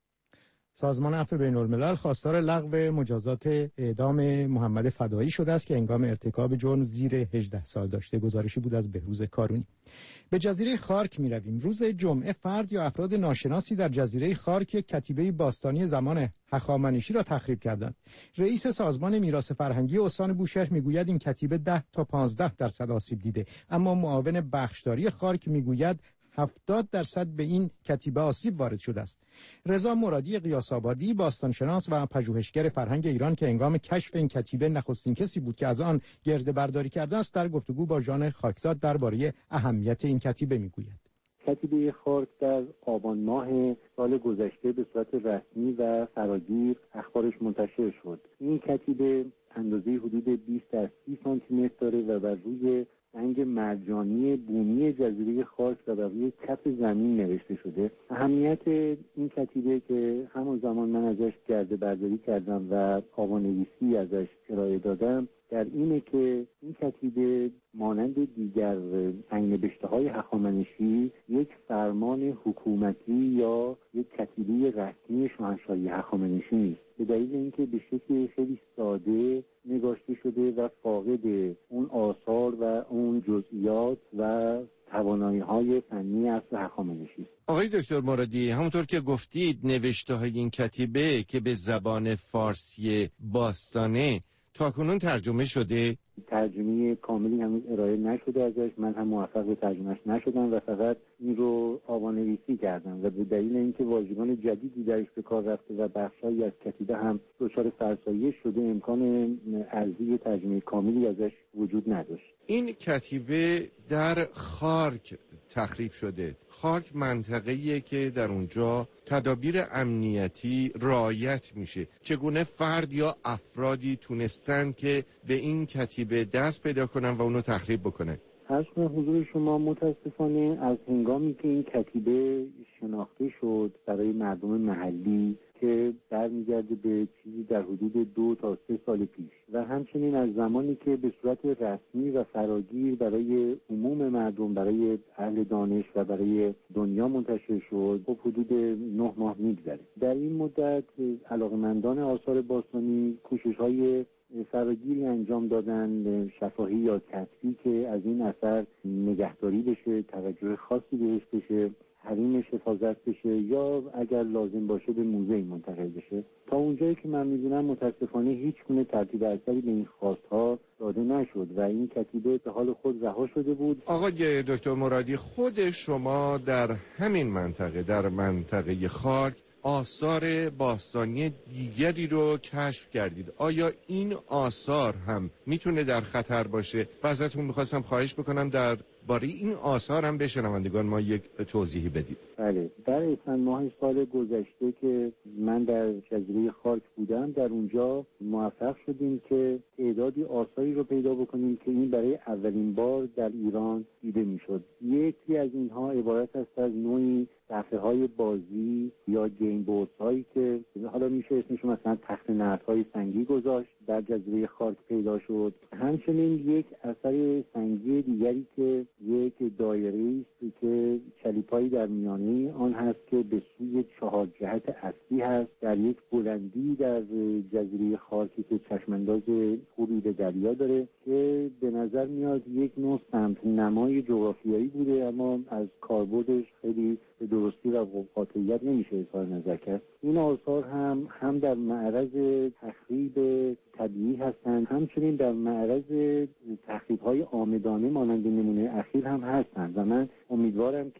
سازمان عفو بین الملل خواستار لغو مجازات اعدام محمد فدایی شده است که هنگام ارتکاب جرم زیر هجده سال داشته. گزارشی بود از بهروز کارونی. به جزیره خارک می رویم. روز جمعه فرد یا افراد ناشناسی در جزیره خارک کتیبه باستانی زمان هخامنشی را تخریب کردند. رئیس سازمان میراث فرهنگی استان بوشهر میگوید این کتیبه ده تا پانزده درصد آسیب دیده، اما معاون بخشداری خارک میگوید هفتاد درصد به این کتیبه آسیب وارد شده است. رضا مرادی قیاس‌آبادی، باستانشناس و پژوهشگر فرهنگ ایران که هنگام کشف این کتیبه نخستین کسی بود که از آن گرده برداری کرده است، در گفتگو با ژان خاکزاد درباره اهمیت این کتیبه میگوید.
کتیبه خارک در آبان ماه سال گذشته به صورت رسمی و فراگیر اخبارش منتشر شد. این کتیبه اندازه حدود بیست تا سی سانتی متر داره و بر روی سنگ مرجانی بومی جزیره خارک و بر روی کف زمین نوشته شده. اهمیت این کتیبه که همون زمان من ازش گرده برداری کردم و آوانویسی ازش ارائه دادم در اینه که این کتیبه مانند دیگر سنگ‌نبشته‌های هخامنشی یک فرمان حکومتی یا یک کتیبه رسمی شاهنشاهی هخامنشی نیست، به دلیل اینکه به شکل خیلی ساده نگاشته شده و فاقد اون آثار و اون جزئیات و توانایی‌های فنی اصل هخامنشی است.
آقای دکتر مرادی، همونطور که گفتید نوشته های این کتیبه که به زبان فارسی باستانه تاکنون ترجمه شده؟
ترجمه کاملی هنوز ارائه نشده ازش، من هم موفق به ترجمهش نشدم و فقط این رو آوانویسی کردم و به دلیل اینکه واژگان جدیدی درش به کار رفته و بخشایی از کتیبه هم دچار فرسایش شده، امکان ارزی ترجمه کاملی ازش وجود نداشت.
این کتیبه در خارک تخریب شده. خارک منطقه‌ایه که در اونجا تدابیر امنیتی رعایت میشه. چگونه فرد یا افرادی تونستن که به این کتیبه دست پیدا کنن و اونو تخریب بکنن؟
عرض کنم حضور شما متاسفانه از هنگامی که این کتیبه شناخته شد برای مردم محلی که برمیگرده به چیزی در حدود دو تا سه سال پیش و همچنین از زمانی که به صورت رسمی و فراگیر برای عموم مردم، برای اهل دانش و برای دنیا منتشر شد، خب حدود نه ماه میگذره. در این مدت علاقمندان آثار باستانی کوشش‌های فراگیری انجام دادن، شفاهی یا کتبی، که از این اثر نگهداری بشه، توجه خاصی بهش بشه، حریمش حفاظت بشه یا اگر لازم باشه به موزه منتقل بشه. تا اونجایی که من میدونم متاسفانه هیچ گونه ترتیب اثری به این خواستها داده نشد و این کتیبه به حال خود رها شده بود.
آقای دکتر مرادی، خود شما در همین منطقه، در منطقه خارک، آثار باستانی دیگری رو کشف کردید. آیا این آثار هم میتونه در خطر باشه؟ و ازتون میخواستم خواهش بکنم در باره این آثار هم به شنوندگان ما یک توضیحی بدید.
بله، در اسفند ماه سال گذشته که من در جزیره خارک بودم، در اونجا موفق شدیم که تعدادی آثاری رو پیدا بکنیم که این برای اولین بار در ایران دیده میشد. یکی از اینها عبارت است از نوعی صفحه‌های بازی یا گیم بورد هایی که حالا میشه اسمش مثلا تخت نردهای سنگی گذاشت، در جزیره خارک پیدا شد. همچنین یک اثر سنگی دیگری که یک دایره‌ای است که چلیپایی در میانه آن هست که به سوی چهار جهت اصلی هست، در یک بلندی در جزیره خارکی که چشمانداز خوبی به دریا داره، که به نظر میاد یک نوع سمت نمای جغرافیایی بوده، اما از کاربردش خیلی به درستی و قاطعیت نمیشه اظهار نظر کرد. این آثار هم هم در معرض تخریب طبیعی هستند، همچنین در معرض تخریب‌های عامدانه مانند نمونه اخیر هم هستند و من امیدوارم که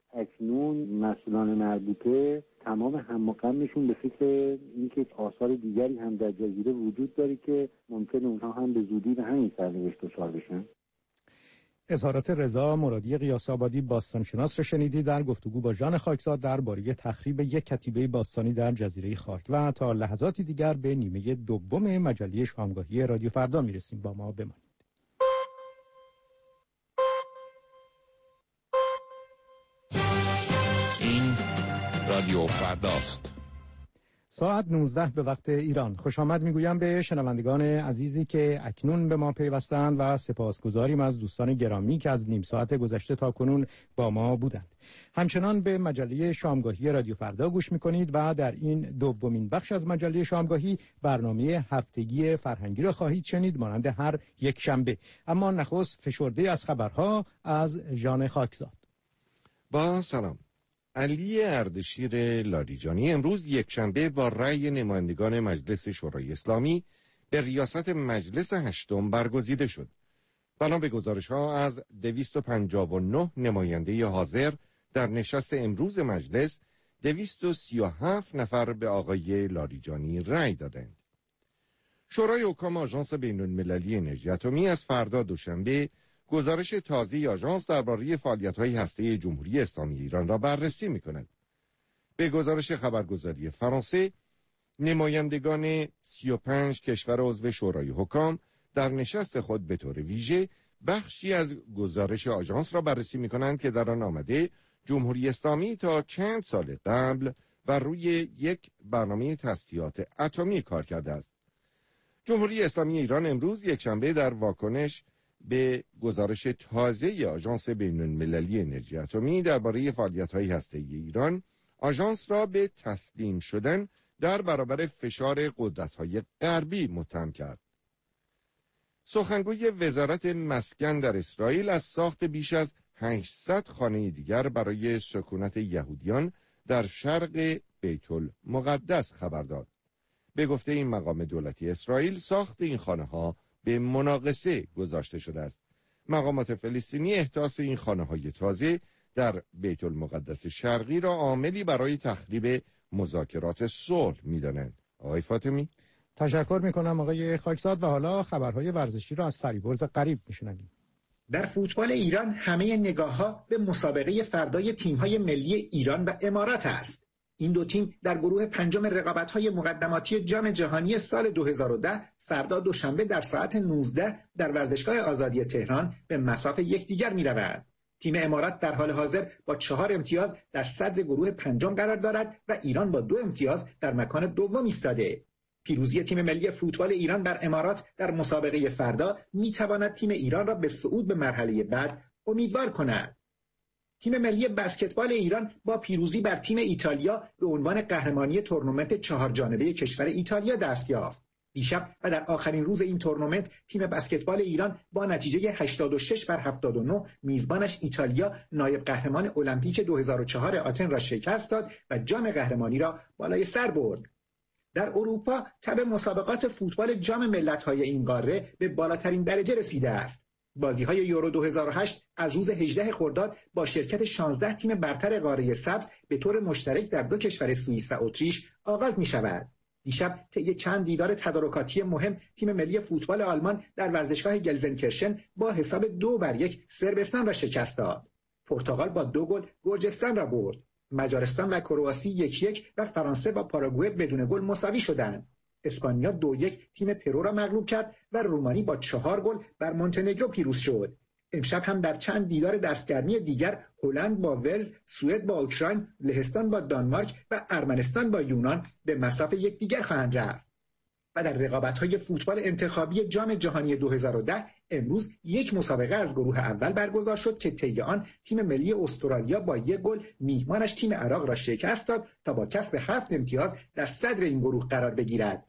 اکنون مسئولان مربوطه تمام هم و غمشون به فکر اینکه آثار دیگری هم در جزیره وجود داره که ممکنه اونها هم به زودی به همین سرنوشت دچار بشن.
اظهارات رضا مرادی قیاس‌آبادی باستانشناس را شنیدید در گفتگو با ژان خاکزاد درباره تخریب یک کتیبه باستانی در جزیره خاک. و تا لحظاتی دیگر به نیمه دوم مجله شامگاهی رادیو فردا میرسیم. با ما بمانید.
این رادیو فرداست.
ساعت نوزده به وقت ایران. خوش آمد میگویم به شنوندگان عزیزی که اکنون به ما پیوستند و سپاسگزاریم از دوستان گرامی که از نیم ساعت گذشته تا کنون با ما بودند. همچنان به مجله شامگاهی رادیو فردا گوش میکنید و در این دومین بخش از مجله شامگاهی برنامه هفتگی فرهنگی را خواهید شنید مانند هر یک شنبه. اما نخست فشرده از خبرها از ژان خاکزاد.
با سلام. علی اردشیر لاریجانی امروز یک شنبه با رأی نمایندگان مجلس شورای اسلامی به ریاست مجلس هشتم برگزیده شد. بنا به گزارش‌ها از دویست و پنجاه و نه نماینده حاضر در نشست امروز مجلس، دویست و سی و هفت نفر به آقای لاریجانی رأی دادند. شورای حکام آژانس بین‌المللی انرژی اتمی از فردا دوشنبه گزارش تازه آژانس درباره فعالیت‌های هسته جمهوری اسلامی ایران را بررسی می‌کند. به گزارش خبرگزاری فرانسه، نمایندگان سی و پنج کشور عضو شورای حکام در نشست خود به طور ویژه بخشی از گزارش آژانس را بررسی می‌کنند که در آن آمده جمهوری اسلامی تا چند سال قبل بر روی یک برنامه تسلیحات اتمی کار کرده است. جمهوری اسلامی ایران امروز یکشنبه در واکنش به گزارش تازه آژانس بین‌المللی انرژی اتمی درباره فعالیت‌های هسته‌ای ایران، آژانس را به تسلیم شدن در برابر فشار قدرت‌های غربی متهم کرد. سخنگوی وزارت مسکن در اسرائیل از ساخت بیش از هشتصد خانه دیگر برای سکونت یهودیان در شرق بیت المقدس خبر داد. به گفته این مقام دولتی اسرائیل، ساخت این خانه‌ها به مناقصه گذاشته شده است. مقامات فلسطینی احداث این خانه‌های تازه در بیت المقدس شرقی را عاملی برای تخریب مذاکرات صلح می‌دانند. آقای فاطمی،
تشکر می‌کنم آقای خاکزاد. و حالا خبرهای ورزشی را از فریبرز غریب می‌شنویم.
در فوتبال ایران همه نگاه‌ها به مسابقه فردای تیم‌های ملی ایران و امارات است. این دو تیم در گروه پنجم رقابت‌های مقدماتی جام جهانی سال دو هزار و ده فردا دوشنبه در ساعت نوزده در ورزشگاه آزادی تهران به مصاف یکدیگر می‌روند. تیم امارات در حال حاضر با چهار امتیاز در صدر گروه پنجم قرار دارد و ایران با دو امتیاز در مکان دوم ایستاده. پیروزی تیم ملی فوتبال ایران بر امارات در مسابقه فردا می‌تواند تیم ایران را به صعود به مرحله بعد امیدوار کند. تیم ملی بسکتبال ایران با پیروزی بر تیم ایتالیا به عنوان قهرمانی تورنمنت چهار جانبه کشور ایتالیا دست یافت. دیشب و در آخرین روز این تورنمنت تیم بسکتبال ایران با نتیجه هشتاد و شش بر هفتاد و نه میزبانش ایتالیا نایب قهرمان المپیک دو هزار و چهار آتن را شکست داد و جام قهرمانی را بالای سر برد. در اروپا تب مسابقات فوتبال جام ملت‌های این قاره به بالاترین درجه رسیده است. بازی‌های یورو دو هزار و هشت از روز هجدهم خرداد با شرکت شانزده تیم برتر قاره سبز به طور مشترک در دو کشور سوئیس و اتریش آغاز می‌شود. دیشب طی چند دیدار تدارکاتی مهم تیم ملی فوتبال آلمان در ورزشگاه گلزنکرشن با حساب دو بر یک صربستان را شکست داد. پرتغال با دو گل گرجستان را برد. مجارستان و کرواسی یک یک و فرانسه با پاراگوئه بدون گل مساوی شدند. اسپانیا دو یک تیم پرو را مغلوب کرد و رومانی با چهار گل بر مونتنگرو پیروز شد. امشب هم در چند دیدار دستگرمی دیگر هلند با ولز، سوئد با اوکراین، لهستان با دانمارک و ارمنستان با یونان به مصاف یکدیگر خواهند رفت. و در رقابت‌های فوتبال انتخابی جام جهانی دو هزار و ده امروز یک مسابقه از گروه اول برگزار شد که طی آن تیم ملی استرالیا با یک گل میهمانش تیم عراق را شکست داد تا با کسب هفت امتیاز در صدر این گروه قرار بگیرد.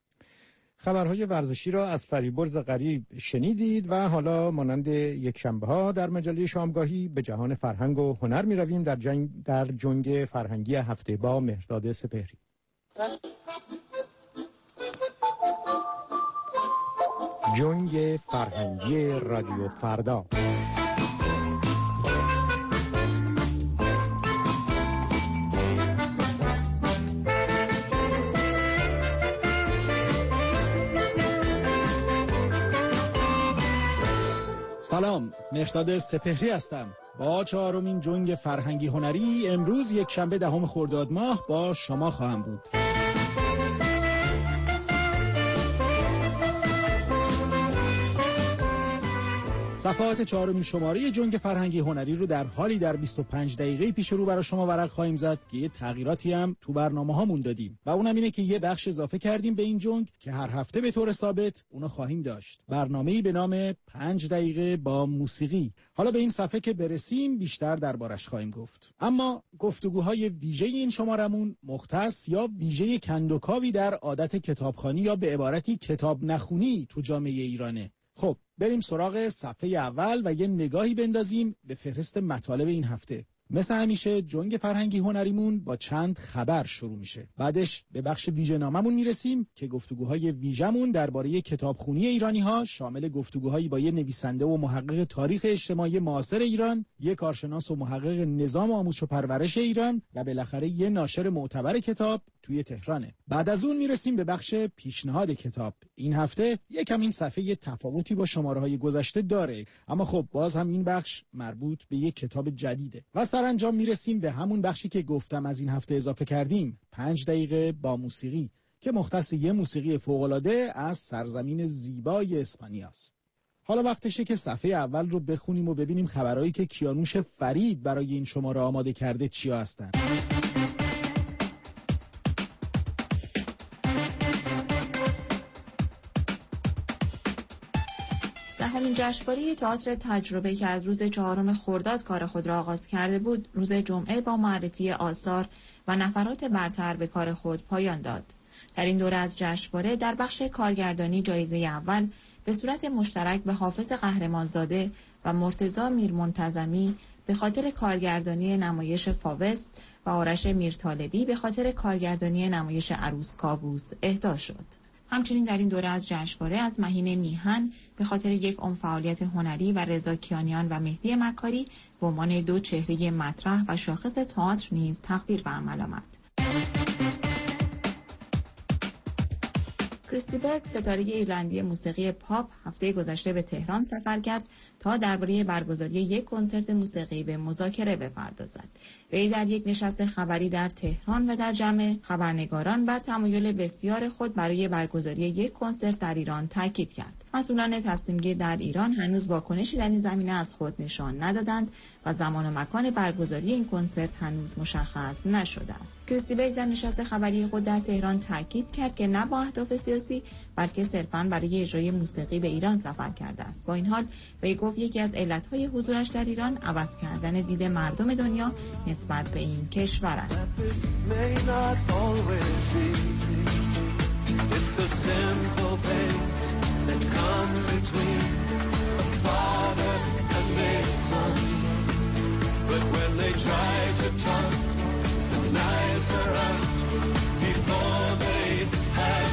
خبرهای ورزشی را از فریبرز غریب شنیدید و حالا مانند یک شنبه ها در مجله شامگاهی به جهان فرهنگ و هنر می رویم در, جنگ در جنگ فرهنگی هفته با مهرداد سپهری. جنگ فرهنگی رادیو فردا. سلام، مهرداد سپهری هستم. با چهارمین جنگ فرهنگی هنری امروز یک شنبه دهم خرداد ماه با شما خواهم بود. صفحات چهارمین شماره جنگ فرهنگی هنری رو در حالی در بیست و پنج دقیقه پیش رو برای شما ورق خواهیم زد که یه تغییراتی هم تو برنامه هامون دادیم و اونم اینه که یه بخش اضافه کردیم به این جنگ که هر هفته به طور ثابت اونو خواهیم داشت. برنامه‌ای به نام پنج دقیقه با موسیقی. حالا به این صفحه که برسیم بیشتر دربارش خواهیم گفت. اما گفتگوهای ویژه این شمارمون مختص یا ویژه کندوکاوی در عادت کتابخوانی یا به عبارتی کتاب نخونی تو جامعه ایرانه. خب بریم سراغ صفحه اول و یه نگاهی بندازیم به فهرست مطالب این هفته. مثل همیشه جنگ فرهنگی هنریمون با چند خبر شروع میشه. بعدش به بخش ویژه ناممون میرسیم که گفتگوهای ویژمون درباره کتابخونی ایرانی‌ها شامل گفتگوهایی با یه نویسنده و محقق تاریخ اجتماعی معاصر ایران، یک کارشناس و محقق نظام آموزش و پرورش ایران و بالاخره یه ناشر معتبر کتاب توی تهرانه. بعد از اون میرسیم به بخش پیشنهاد کتاب. این هفته یکم این صفحه یه تفاوتی با شماره‌های گذشته داره، اما خب باز هم این بخش مربوط به یک کتاب جدیده. و سرانجام میرسیم به همون بخشی که گفتم از این هفته اضافه کردیم، پنج دقیقه با موسیقی که مختص یه موسیقی فوق‌العاده از سرزمین زیبای اسپانیاست. حالا وقتشه که صفحه اول رو بخونیم و ببینیم خبرایی که کیانوش فرید برای این شماره آماده کرده چیا هستن.
همین جشنواره تئاتر تجربه که از روز چهارم خرداد کار خود را آغاز کرده بود، روز جمعه با معرفی آثار و نفرات برتر به کار خود پایان داد. در این دوره از جشنواره در بخش کارگردانی جایزه اول به صورت مشترک به حافظ قهرمانزاده و مرتضی میرمنتظمی به خاطر کارگردانی نمایش فاوست و آرش میرطالبی به خاطر کارگردانی نمایش عروس کاووس اهدا شد. همچنین در این دوره از جشنواره از مهین میهن به خاطر یک عمر فعالیت هنری و رضا کیانیان و مهدی مکاری به عنوان دو چهره مطرح و شاخص تئاتر نیز تقدیر به عمل آمد. کریستی برگ، ستاره ایرلندی موسیقی پاپ، هفته گذشته به تهران سفر کرد تا درباره برگزاری یک کنسرت موسیقی به مذاکره بپردازد. وی در یک نشست خبری در تهران و در جمع خبرنگاران بر تمایل بسیار خود برای برگزاری یک کنسرت در ایران تاکید کرد. مسئولان تصمیم‌گیر در ایران هنوز واکنشی در این زمینه از خود نشان ندادند و زمان و مکان برگزاری این کنسرت هنوز مشخص نشده است. کریستی برگ در نشست خبری خود در تهران تاکید کرد که نه با اهداف سیاسی بلکه صرفاً برای اجرای موسیقی به ایران سفر کرده است. با این حال وی گفت یکی از علت‌های حضورش در ایران عوض کردن دید مردم دنیا نسبت به این کشور است.
It's the simple things that come between a father and their son. But when they try to talk, the knives are out before they have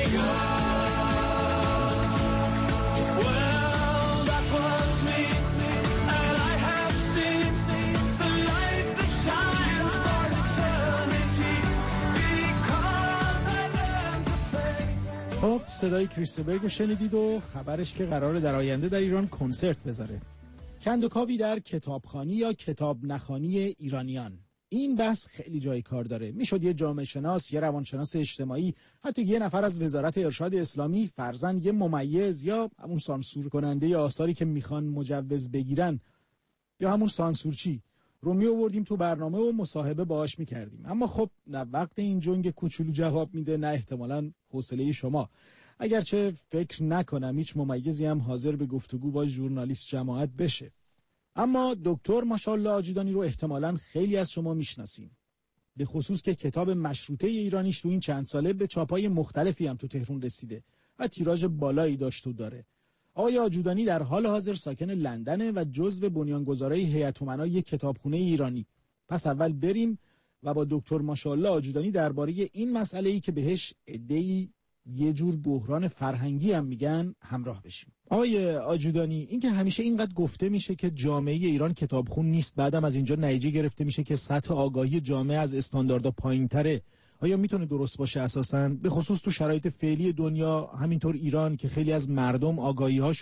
begun. Well, that was me, and I have seen the light that shines for eternity because I learned to say.
خب صدای کریستی برگ رو شنیدید و خبرش که قراره در آینده در ایران کنسرت بذاره. کندوکاوی در کتابخوانی یا کتاب نخوانی ایرانیان. این بحث خیلی جای کار داره. میشد یه جامعه شناس، یه روانشناس اجتماعی، حتی یه نفر از وزارت ارشاد اسلامی فرضاً یه ممیز یا همون سانسور کننده آثاری که میخوان مجوز بگیرن یا همون سانسورچی رو می آوردیم تو برنامه و مصاحبه باهاش میکردیم. اما خب نه وقت این جنگ کوچولو جواب میده، نه احتمالاً حوصله شما. اگرچه فکر نکنم هیچ ممیزی هم حاضر به گفتگو با ژورنالیست جماعت بشه. اما دکتر ماشاءالله آجودانی رو احتمالاً خیلی از شما میشناسین، به خصوص که کتاب مشروطه ایرانیش تو این چند ساله به چاپای مختلفی هم تو تهران رسیده و تیراژ بالایی داشت و داره. آقای آجودانی در حال حاضر ساکن لندنه و جزو بنیانگذارای هیئت امنای کتابخونه ایرانی. پس اول بریم و با دکتر ماشاءالله آجودانی درباره این مسئله‌ای که بهش عده‌ای یه جور بحران فرهنگی هم میگن همراه بشیم. آقای آجودانی، این که همیشه اینقدر گفته میشه که جامعه ایران کتابخون نیست، بعدم از اینجا نتیجه گرفته میشه که سطح آگاهی جامعه از استانداردها پایین‌تره، آیا میتونه درست باشه اساساً؟ به خصوص تو شرایط فعلی دنیا، همینطور ایران که خیلی از مردم آگاهی‌هاشونو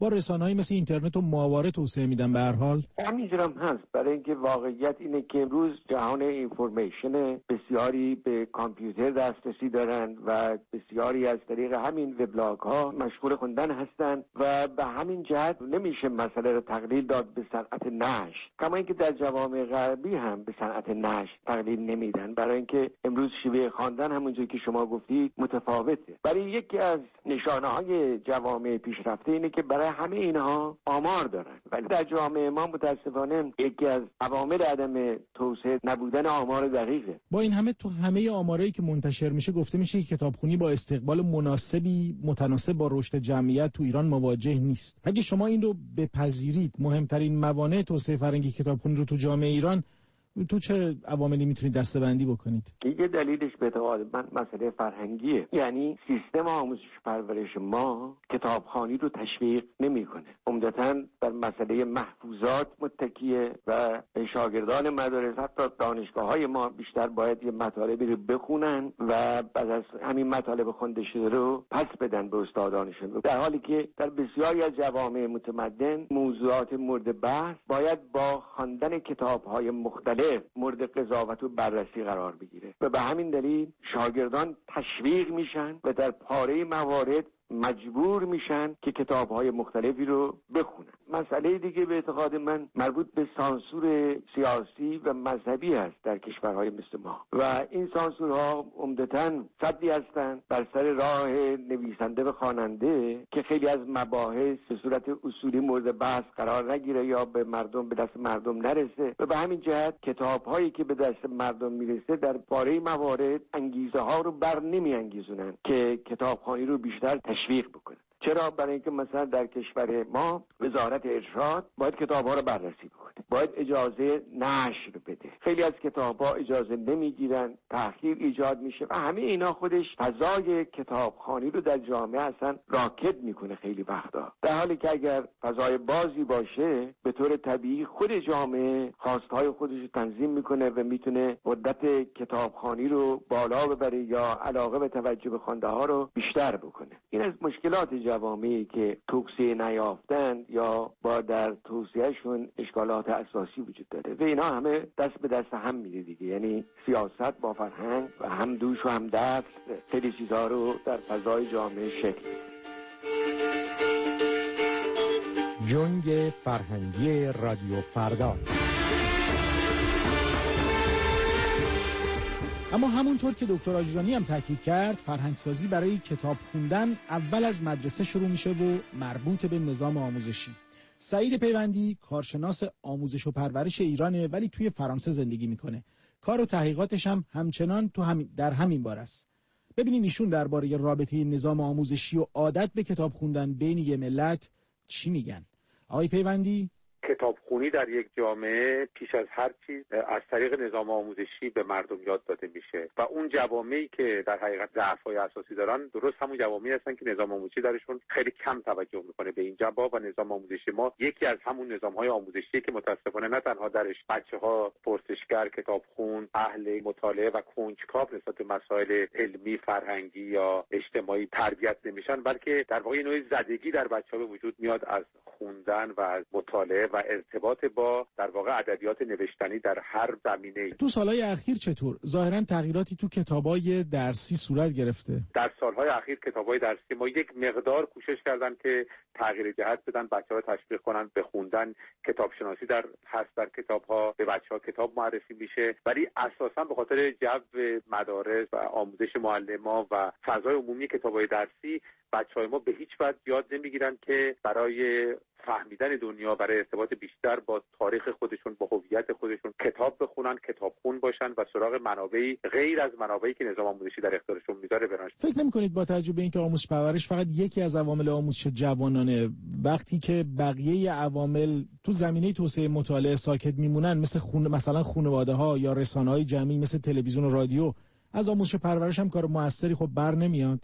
با رسانه‌های مثل اینترنت و ماهواره توسعه میدن به هر حال؟
همینجورم هست، برای اینکه واقعیت اینه که امروز جهان اینفورمیشن، بسیاری به کامپیوتر دسترسی دارن و بسیاری از طریق همین وبلاگ ها مشغول خوندن هستن و به همین جهت نمیشه مسئله رو تقلیل داد به صنعت نشر، کما اینکه در جوامع غربی هم به صنعت نشر تقلیل نمیدن، برای اینکه امروز شیوه خواندن همونجوری که شما گفتید متفاوته. برای یکی از نشانه های جوامع پیشرفته اینه که برای همه اینها آمار دارن، ولی در جامعه ما متاسفانه یکی از عوامل عدم توسعه نبودن آمار دقیقه.
با این همه تو همه آمارایی که منتشر میشه گفته میشه که کتابخونی با استقبال مناسبی متناسب با رشد جمعیت تو ایران مواجه نیست. اگه شما این رو بپذیرید، مهمترین موانع توسعه فرهنگی کتابخونی رو تو جامعه ایران تو چه عواملی میتونید دسته‌بندی بکنید؟
یه دلیلش به اعتقاد من مسئله فرهنگیه، یعنی سیستم آموزش پرورش ما کتابخوانی رو تشویق نمیکنه، عمدتاً بر مسئله محفوظات متکیه و شاگردان مدارس حتی دانشگاه‌های ما بیشتر باید یه مطالبی رو بخونن و بعد از همین مطالب خونده شده رو پس بدن به استادانشون، در حالی که در بسیاری از جوامع متمدن موضوعات مورد بحث باید با خواندن کتاب‌های مختلف مورد قضاوت و بررسی قرار بگیره و به همین دلیل شاگردان تشویق میشن و در پاره موارد مجبور میشن که کتاب‌های مختلفی رو بخونن. مسئله دیگه به اعتقاد من مربوط به سانسور سیاسی و مذهبی است در کشورهای مثل ما و این سانسورها عمدتاً صدی هستند بر سر راه نویسنده و خواننده که خیلی از مباحث به صورت اصولی مورد بحث قرار نگیره یا به مردم به دست مردم نرسه و به همین جهت کتاب‌هایی که به دست مردم میرسه در پاره موارد انگیزه ها رو بر نمیانگیزونن که کتابخوانی رو بیشتر تشویق بکنه. چرا؟ برای اینکه مثلا در کشور ما وزارت ارشاد باید کتاب‌ها رو بررسی بکنه، باید اجازه نشر بده، خیلی از کتاب‌ها اجازه نمیگیرن، تأخیر ایجاد میشه و همه اینا خودش فضای کتابخوانی رو در جامعه اصلا راکد میکنه خیلی وقتا، در حالی که اگر فضای بازی باشه به طور طبیعی خود جامعه خواستهای خودش رو تنظیم میکنه و میتونه مدت کتابخوانی رو بالا ببره یا علاقه به توجه به خوانده ها رو بیشتر بکنه. این از مشکلات جوامعی که توسعه نیافتند یا با در توسعهشون اشکالات اساسی وجود داره و اینا همه دست به دست هم میده دیگه، یعنی سیاست با فرهنگ و هم دوش و هم دست خیلی چیزها رو در فضای جامعه شکل میده.
جنگ فرهنگی رادیو فردا. اما همونطور که دکتر آجرانی هم تاکید کرد، فرهنگسازی برای کتاب خوندن اول از مدرسه شروع میشه و مربوط به نظام آموزشی. سعید پیوندی کارشناس آموزش و پرورش ایرانه ولی توی فرانسه زندگی میکنه. کار و تحقیقاتش هم همچنان تو همین در همین باره است. ببینیم ایشون درباره رابطه نظام آموزشی و عادت به کتاب خوندن بین یه ملت چی میگن. آقای پیوندی،
کتابخوانی در یک جامعه پیش از هر چیز از طریق نظام آموزشی به مردم یاد داده میشه و اون جوامعی که در حقیقت ضعف‌های اساسی دارن درست همون جوامعی هستن که نظام آموزشی درشون خیلی کم توجه میکنه به این جنبه‌ها و نظام آموزشی ما یکی از همون نظام‌های آموزشی که متأسفانه نه تنها درش بچه‌ها پرسشگر، کتابخون، اهل مطالعه و کنجکاو نسبت به مسائل علمی، فرهنگی یا اجتماعی تربیت نمیشن، بلکه در واقع نوعی زدگی در بچه‌ها به وجود میاد از خوندن و از مطالعه و ارتباط با در واقع ادبیات نوشتنی در هر زمینه‌ای.
تو سالهای اخیر چطور؟ ظاهراً تغییراتی تو کتابای درسی صورت گرفته.
در سالهای اخیر کتابای درسی ما یک مقدار کوشش کردن که تغییر جهت بدن، بچه‌ها رو تشویق کنن به خوندن. کتاب شناسی در هست در کتاب‌ها به بچه‌ها کتاب معرفی میشه، ولی اساساً به خاطر جو مدارس و آموزش معلم‌ها و فضای عمومی کتابای درسی بچه‌های ما به هیچ وجه یاد نمیگیرن که برای فهمیدن دنیا، برای ارتباط بیشتر با تاریخ خودشون، با هویت خودشون کتاب بخونن، کتابخون باشن و سراغ منابعی غیر از منابعی که نظام آموزشی در اختیارشون میذاره برن.
فکر نمی‌کنید با توجه به اینکه آموزش پرورش فقط یکی از عوامل آموزش جوانانه، وقتی که بقیه عوامل تو زمینه توسعه مطالعه ساکت میمونن، مثل خون مثلا خانواده‌ها یا رسانه‌های جمعی مثل تلویزیون و رادیو، از آموزش پرورش هم کار موثری خب بر نمیاد؟
ببینید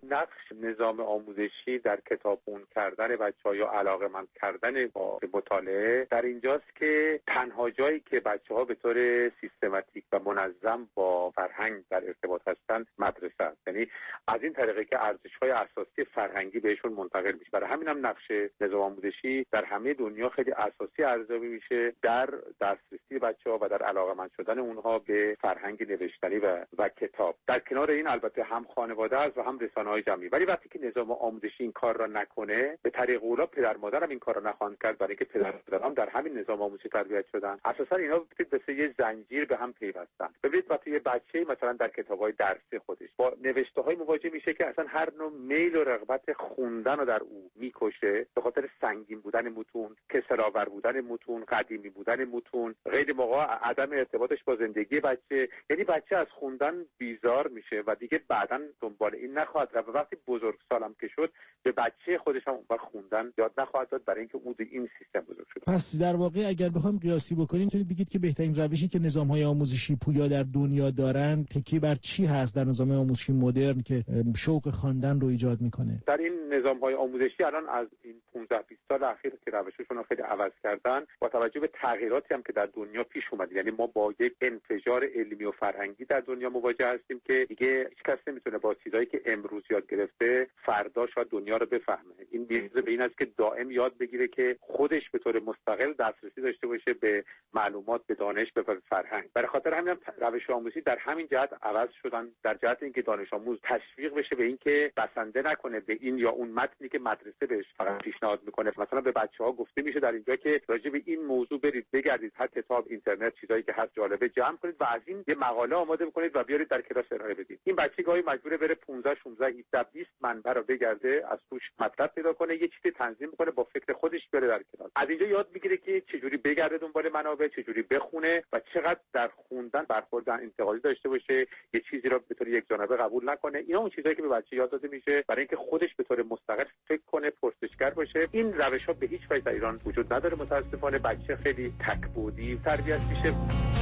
نقش نظام آموزشی در کتابخوان کردن بچه‌ها یا علاقه‌مند کردن با مطالعه در اینجاست که تنها جایی که بچه‌ها به طور سیستماتیک و منظم با فرهنگ در ارتباط هستند مدرسه است. یعنی از این طریقه که ارزش‌های اساسی فرهنگی بهشون منتقل میشه. برای همین هم نقش نظام آموزشی در همه دنیا خیلی اساسی ارزیابی میشه در دسترسی بچه‌ها و در علاقه‌مند شدن اونها به فرهنگ نوشتنی و و کتاب. در کنار این البته هم خانواده است و هم رسانه‌های جمعی. ولی وقتی که نظام آموزشی این کار را نکنه، به طریق اولا پدر مادر هم این کار را نخواهند کرد، برای اینکه پدر مادر هم در همین نظام آموزشی تربیت شدن. اساسا اینا مثل یه زنجیر به هم پیوستن. ببینید وقتی یه بچه مثلا در کتاب‌های درسی خودش با نوشته‌های مواجه میشه که اصلا هر نوع میل و رغبت خوندن رو در او میکشه، به خاطر سنگین بودن متون، کسل‌آور بودن متون، قدیمی بودن متون، غیر موقع عدم ارتباطش با زندگی بچه، یعنی بچه از خوندن بیزار میشه و دیگه بعداً دنبال این نخواهد رفت و وقتی بزرگسالم که شد به بچه خودش هم اونور خوندن یاد نخواهد داد، برای اینکه اون این سیستم بزرگ شده.
پس در واقع اگر بخوایم قیاسی بکنیم میتونید بگید که بهترین روشی که نظام‌های آموزشی پویا در دنیا دارن تکیه بر چی هست در نظام آموزشی مدرن که شوق خواندن رو ایجاد میکنه؟
در این نظام‌های آموزشی الان از این پانزده بیست سال اخیر که روششون رو خیلی عوض کردن، با توجه به تغییراتی هم که در دنیا پیش اومده، یعنی ما با یک انفجار علمی و فرهنگی در دنیا مواجه هستیم که دیگه هیچ کس نمیتونه با چیزایی که امروز یاد گرفته فردا شاید دنیا رو بفهمه. این نیاز به این است که دائم یاد بگیره که خودش به طور مستقل دسترسی داشته باشه به معلومات، به دانش، به فرهنگ. برای خاطر همین هم روش آموزشی در همین جهت عوض شدن، در جهت اینکه دانش آموز تشویق بشه به اینکه بسنده نکنه به این یا اون متنی که مدرسه بهش فقط پیشنهاد میکنه. مثلا به بچه‌ها گفته میشه در اینجا که راجع به این موضوع برید بگردید، هر کتاب، اینترنت، چیزایی که هست جالبه جمع کنید و از این یه مقاله آماده بکنید و بیارید در کلاس ارائه بدید. این بچه گاهی مجبوره بره پانزده شانزده هفده بیست منبع رو بگرده، از توش مطلب پیدا کنه، یه چیزی تنظیم کنه، با فکر خودش بیاره در کلاس. از اینجا یاد میگیره که چجوری بگرده دنبال منابع، چجوری بخونه و چقدر در خوندن برخورد انتقادی داشته باشه، یه چیزی رو به طور یک جانبه قبول نکنه. اینا اون چیزایی که به بچه یاد داده میشه برای اینکه خودش به طور مستقل فکر کنه، پرسشگر باشه. این روش‌ها به هیچ وجه در ایران وجود نداره متاسفانه. بچه خیلی تک‌بودی تربیت میشه.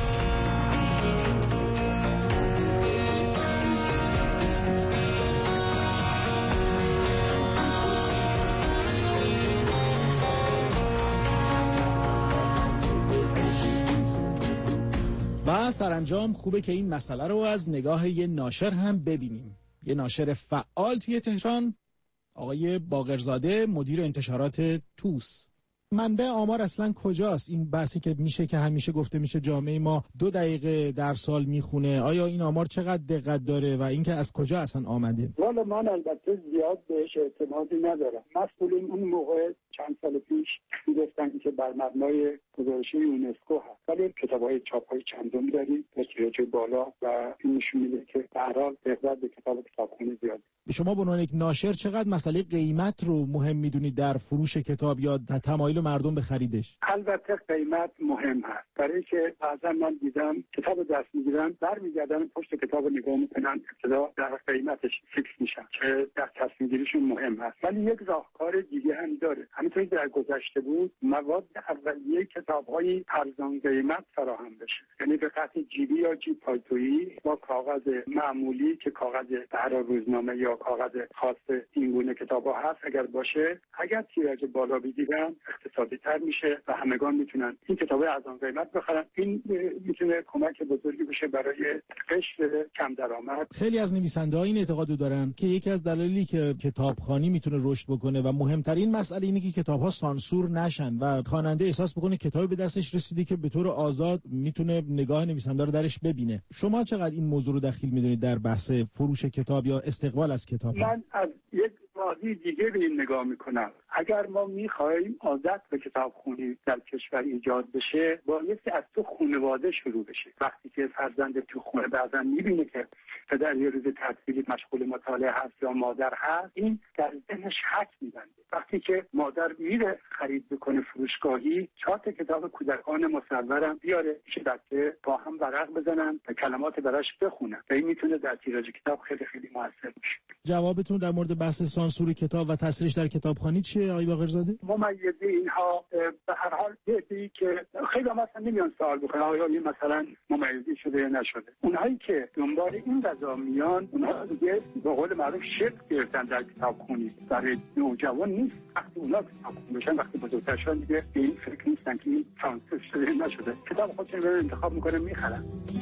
و سرانجام خوبه که این مسئله رو از نگاه یه ناشر هم ببینیم. یه ناشر فعال توی تهران، آقای باقرزاده، مدیر انتشارات توس. منبع آمار اصلا کجاست؟ این بحثی که میشه که همیشه گفته میشه جامعه ما دو دقیقه در سال میخونه، آیا این آمار چقدر دقت داره و اینکه از کجا اصلا آمده؟
والا من البته زیاد بهش اعتمادی ندارم. مسئولین اون موقع چند سال پیش میگفتن که بر مبنای گزارش یونسکو هست، ولی کتاب‌های چاپ‌های چندم داریم به تیراژ بالا و این نشون میده که به هر حال نسبت به کتاب کتابخونی زیاد.
شما به عنوان یک ناشر چقدر مسئله قیمت رو مهم میدونید در فروش کتاب یا تمایل مردم به خریدش؟
البته قیمت مهم هست، برای اینکه بعضا من دیدم کتاب دست میگیرن برمیگردن پشت کتاب نگاه میکنن، ابتدا در قیمتش فیکس میشن که در تصمیم گیریشون مهم هست. ولی یک راهکار دیگه هم داره. همینطوری در گذشته بود مواد اولیه کتاب‌های ارزان قیمت فراهم بشه، یعنی به قطع جیبی یا جیب پالتویی با کاغذ معمولی که کاغذ در روزنامه یا کاغذ خاص این گونه کتاب‌ها هست اگر باشه، اگر تیراژ بالا بگیرن اقتصادی تر میشه و همگان میتونن این کتاب‌های ارزان قیمت بخرن. این میتونه کمک بزرگی بشه برای قشر کم درآمد.
خیلی از نویسنده‌ها این اعتقادو دارن که یکی از دلایلی که کتابخوانی میتونه رشد بکنه و مهمترین مسئله اینه که کتاب‌ها سانسور نشن و خواننده احساس بکنه کتابی به دستش رسیده که به طور آزاد میتونه نگاه نویسنده رو درش ببینه. شما چقدر این موضوع رو دخیل میدونید در بحث فروش کتاب یا استقبال از کتاب؟
من از یک بازی دیگه به این نگاه میکنم. اگر ما میخوایم عادت به کتاب خونی در کشور ایجاد بشه، بایستی از تو خانواده شروع بشه. وقتی که فرزند تو خونه بعضا میبینه که پدر یه روز تعطیلی مشغول مطالعه هست یا مادر هست، این در ذهنش حک میبنده. وقتی که مادر میره خرید بکنه فروشگاهی، چهار تا کتاب کودکان مصورم بیاره که بچه با هم ورق بزنن و کلمات براش بخونن. این میتونه در تیراژ کتاب خیلی خیلی موثر باشه.
جوابتون در مورد بحث سانسور کتاب و تاثیرش در کتابخوانی چیه آقای باقرزاده؟
ممیزی اینها به هر حال دیدی که خیلی هم اصلا نمیان سوال بکنن آیا این مثلا ممیزی شده یا نشده. اونهایی که دنبال این قضا میان اونها دیگه به قول معروف شک گرفتن در کتابخوانی. برای نوجوان نیست وقتی اونها کتابخوان بشن، وقتی بزرگتر شدن دیگه به این فکر نیستن که این سانسور شده یا نشده. کتاب خودشون رو انتخاب میکنه میخرن.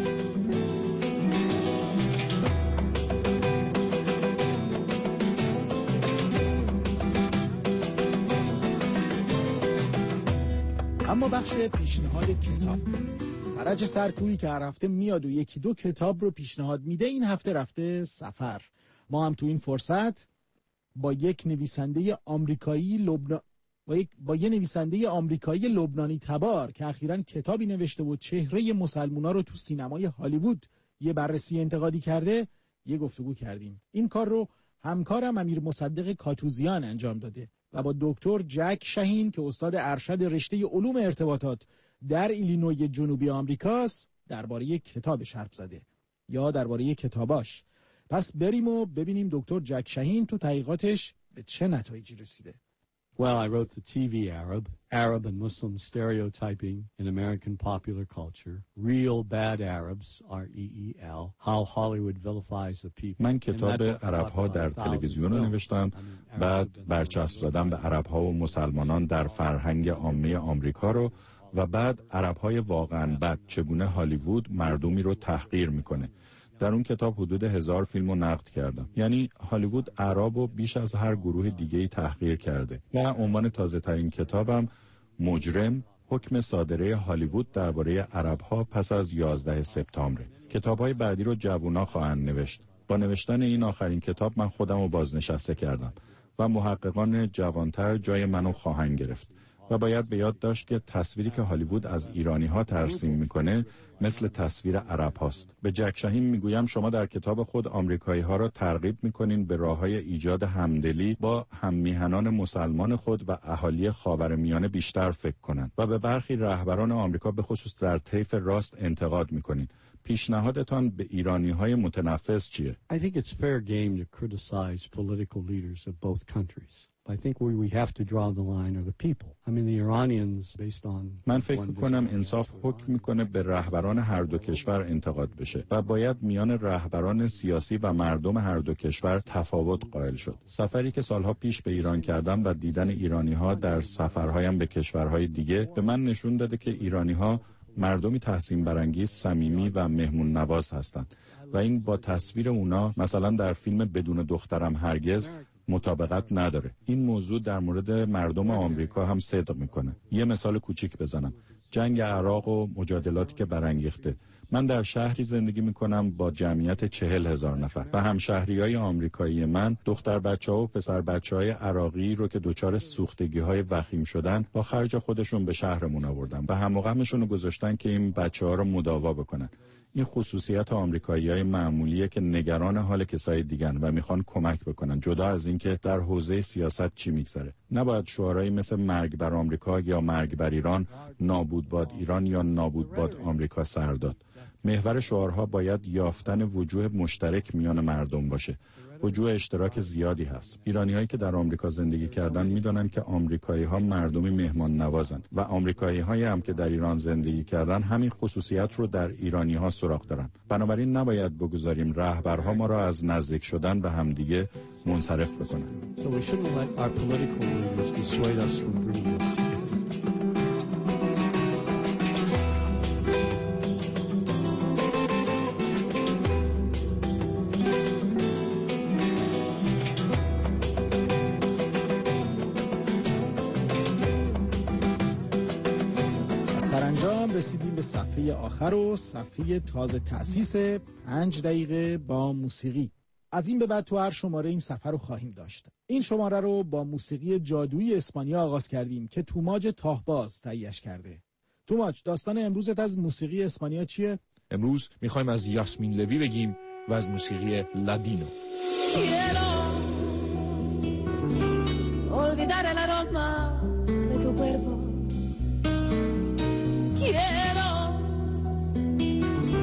اما بخش پیشنهاد کتاب، فرج سرکویی که هر هفته میاد و یکی دو کتاب رو پیشنهاد میده، این هفته رفته سفر. ما هم تو این فرصت با یک نویسنده آمریکایی لبنان با یک با یه نویسنده آمریکایی لبنانی تبار که اخیراً کتابی نوشته و چهره مسلمونا رو تو سینمای هالیوود یه بررسی انتقادی کرده، یه گفتگو کردیم. این کار رو همکارم امیر مصدق کاتوزیان انجام داده و با دکتر جک شاهین که استاد ارشد رشته علوم ارتباطات در ایلینوی جنوبی آمریکاست درباره کتابش حرف زده یا درباره کتاباش. پس بریم و ببینیم دکتر جک شاهین تو تحقیقاتش به چه نتایجی رسیده.
Well, I wrote the T V Arab, Arab and Muslim stereotyping in American popular culture, real bad Arabs, R E E L, how Hollywood vilifies the people.
من کتاب عرب‌ها در تلویزیون رو نوشتم، بعد برچسب زدم به عرب‌ها و مسلمانان در فرهنگ عامه آمریکا رو و بعد عرب‌های واقعاً بد چگونه هالیوود مردمی رو تحقیر میکنه. در اون کتاب حدود هزار فیلم رو نقد کردم. یعنی هالیوود اعراب رو بیش از هر گروه دیگه‌ای تحقیر کرده. و عنوان تازه ترین کتابم مجرم، حکم صادره هالیوود درباره عرب‌ها پس از یازده سپتامبر. کتاب‌های بعدی رو جوونا خواهند نوشت. با نوشتن این آخرین کتاب من خودم رو بازنشسته کردم و محققان جوانتر جای منو خواهند گرفت. و باید به یاد داشت که تصویری که هالیوود از ایرانی‌ها ترسیم میکنه مثل تصویر عرب هاست. به جک شاهین میگویم شما در کتاب خود آمریکایی‌ها را ترغیب میکنین به راه‌های ایجاد همدلی با هم‌میهنان مسلمان خود و اهالی خاورمیانه بیشتر فکر کنند و به برخی رهبران آمریکا به خصوص در طیف راست انتقاد میکنین. پیشنهادتان به ایرانی‌های متنفس چیه؟
I think it's fair game to criticize political leaders of both countries. I think where we have to draw the line are the people. I mean the Iranians based on
من فکر می‌کنم انصاف حکم می‌کنه به رهبران هر دو کشور انتقاد بشه و باید میان رهبران سیاسی و مردم هر دو کشور تفاوت قائل شد. سفری که سالها پیش به ایران کردم و دیدن ایرانی‌ها در سفرهایم به کشورهای دیگه به من نشون داده که ایرانی‌ها مردمی تحسین برانگیز، صمیمی و مهمون نواز هستند و این با تصویر اونا مثلا در فیلم بدون دخترم هرگز مطابقت نداره. این موضوع در مورد مردم آمریکا هم صدق میکنه. یه مثال کوچیک بزنم. جنگ عراق و مجادلاتی که برانگیخته. من در شهری زندگی میکنم با جمعیت چهل هزار نفر و همشهریای آمریکایی من دختر بچه ها و پسر بچه های عراقی رو که دچار سوختگی های وخیم شدن با خرج خودشون به شهرمون آوردن و هم و غمشون رو گذاشتن که این بچه ها رو مداوا بکنن. این خصوصیت آمریکایی‌های معمولیه که نگران حال کسای دیگن و میخوان کمک بکنن، جدا از اینکه در حوزه سیاست چی میگذره. نباید شعارهایی مثل مرگ بر آمریکا یا مرگ بر ایران، نابود باد ایران یا نابود باد آمریکا سر داد. محور شعارها باید یافتن وجوه مشترک میان مردم باشه. وجوه اشتراک زیادی هست. ایرانی‌هایی که در آمریکا زندگی کردن میدونن که آمریکایی‌ها مردمی مهمان نوازند و آمریکایی‌هایی هم که در ایران زندگی کردن همین خصوصیت رو در ایرانی‌ها سراغ دارن. بنابراین نباید بگذاریم رهبرها ما را از نزدیک شدن به همدیگه منصرف بکنن.
So we shouldn't let our political leaders dissuade us from bringing this together.
رسیدیم به صفحه آخر و صفحه تازه تأسیس پنج دقیقه با موسیقی. از این به بعد تو هر شماره این صفحه رو خواهیم داشت. این شماره رو با موسیقی جادویی اسپانیا آغاز کردیم که توماج تاهباز تهیه‌اش کرده. توماج، داستان امروزت از موسیقی اسپانیا چیه؟
امروز میخوایم از یاسمین لوی بگیم و از موسیقی لادینو.
Quiero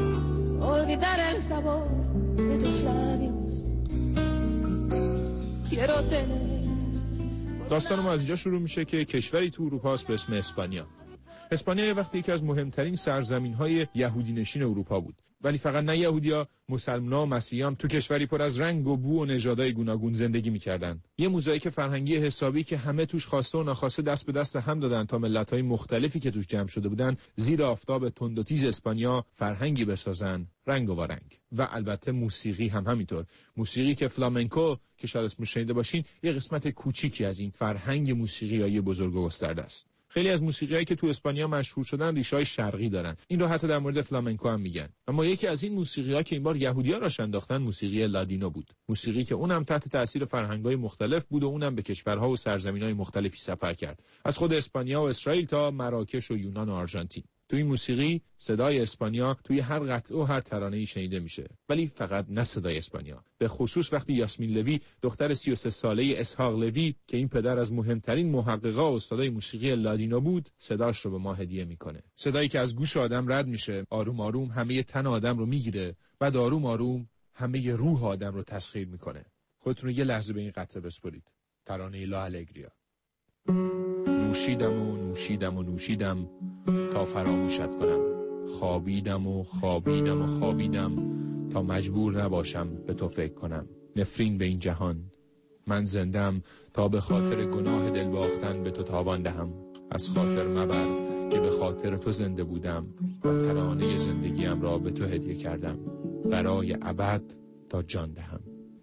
olvidar el sabor de tus labios. quiero tener.
داستان ما از اینجا شروع میشه که کشوری تو اروپا است به اسم اسپانیا. اسپانیا یه وقتی یکی از مهمترین سرزمین‌های یهودی نشین اروپا بود. ولی فقط نه یهودی‌ها، مسلمان‌ها و مسیحیان تو کشوری پر از رنگ و بو و نژادهای گوناگون زندگی می‌کردن. یه موزاییک فرهنگی حسابی که همه توش خواسته و ناخواسته دست به دست هم دادن تا ملت‌های مختلفی که توش جمع شده بودن زیر آفتاب تند و تیز اسپانیا فرهنگی بسازن، رنگ و رنگ. و البته موسیقی هم همینطور. موسیقی که فلامنکو که شاید اسمش شنیده باشین، یه قسمت کوچیکی از این فرهنگ موسیقیایی بزرگ و گسترده است. خیلی از موسیقیایی که تو اسپانیا مشهور شدن ریشه‌های شرقی دارن. این رو حتی در مورد فلامنکو هم میگن. اما یکی از این موسیقی‌ها که این بار یهودی‌ها راش انداختن موسیقی لادینو بود. موسیقی که اونم تحت تاثیر فرهنگ‌های مختلف بود و اونم به کشورها و سرزمین‌های مختلفی سفر کرد. از خود اسپانیا و اسرائیل تا مراکش و یونان و آرژانتین. تو این موسیقی صدای اسپانیا توی هر قطعه و هر ترانه‌ای شنیده میشه، ولی فقط نه صدای اسپانیا. به خصوص وقتی یاسمین لوی دختر سی و سه ساله اسحاق لوی که این پدر از مهمترین محققا و استادای موسیقی لادینو بود صداش رو به ما هدیه میکنه. صدایی که از گوش آدم رد میشه، آروم آروم همه تن آدم رو میگیره، بعد آروم آروم همه روح آدم رو تسخیر میکنه. خودتون رو یه لحظه به این قطعه بسپرید. ترانه لا الگریا. نوشیدم و نوشیدم و نوشیدم تا فراموشت کنم، خوابیدم و خوابیدم و خوابیدم تا مجبور نباشم به تو فکر کنم. نفرین به این جهان، من زندم تا به خاطر گناه دل باختن به تو تاوان دهم. از خاطر مبر که به خاطر تو زنده بودم و ترانه زندگیم را به تو هدیه کردم، برای ابد تا جان دهم.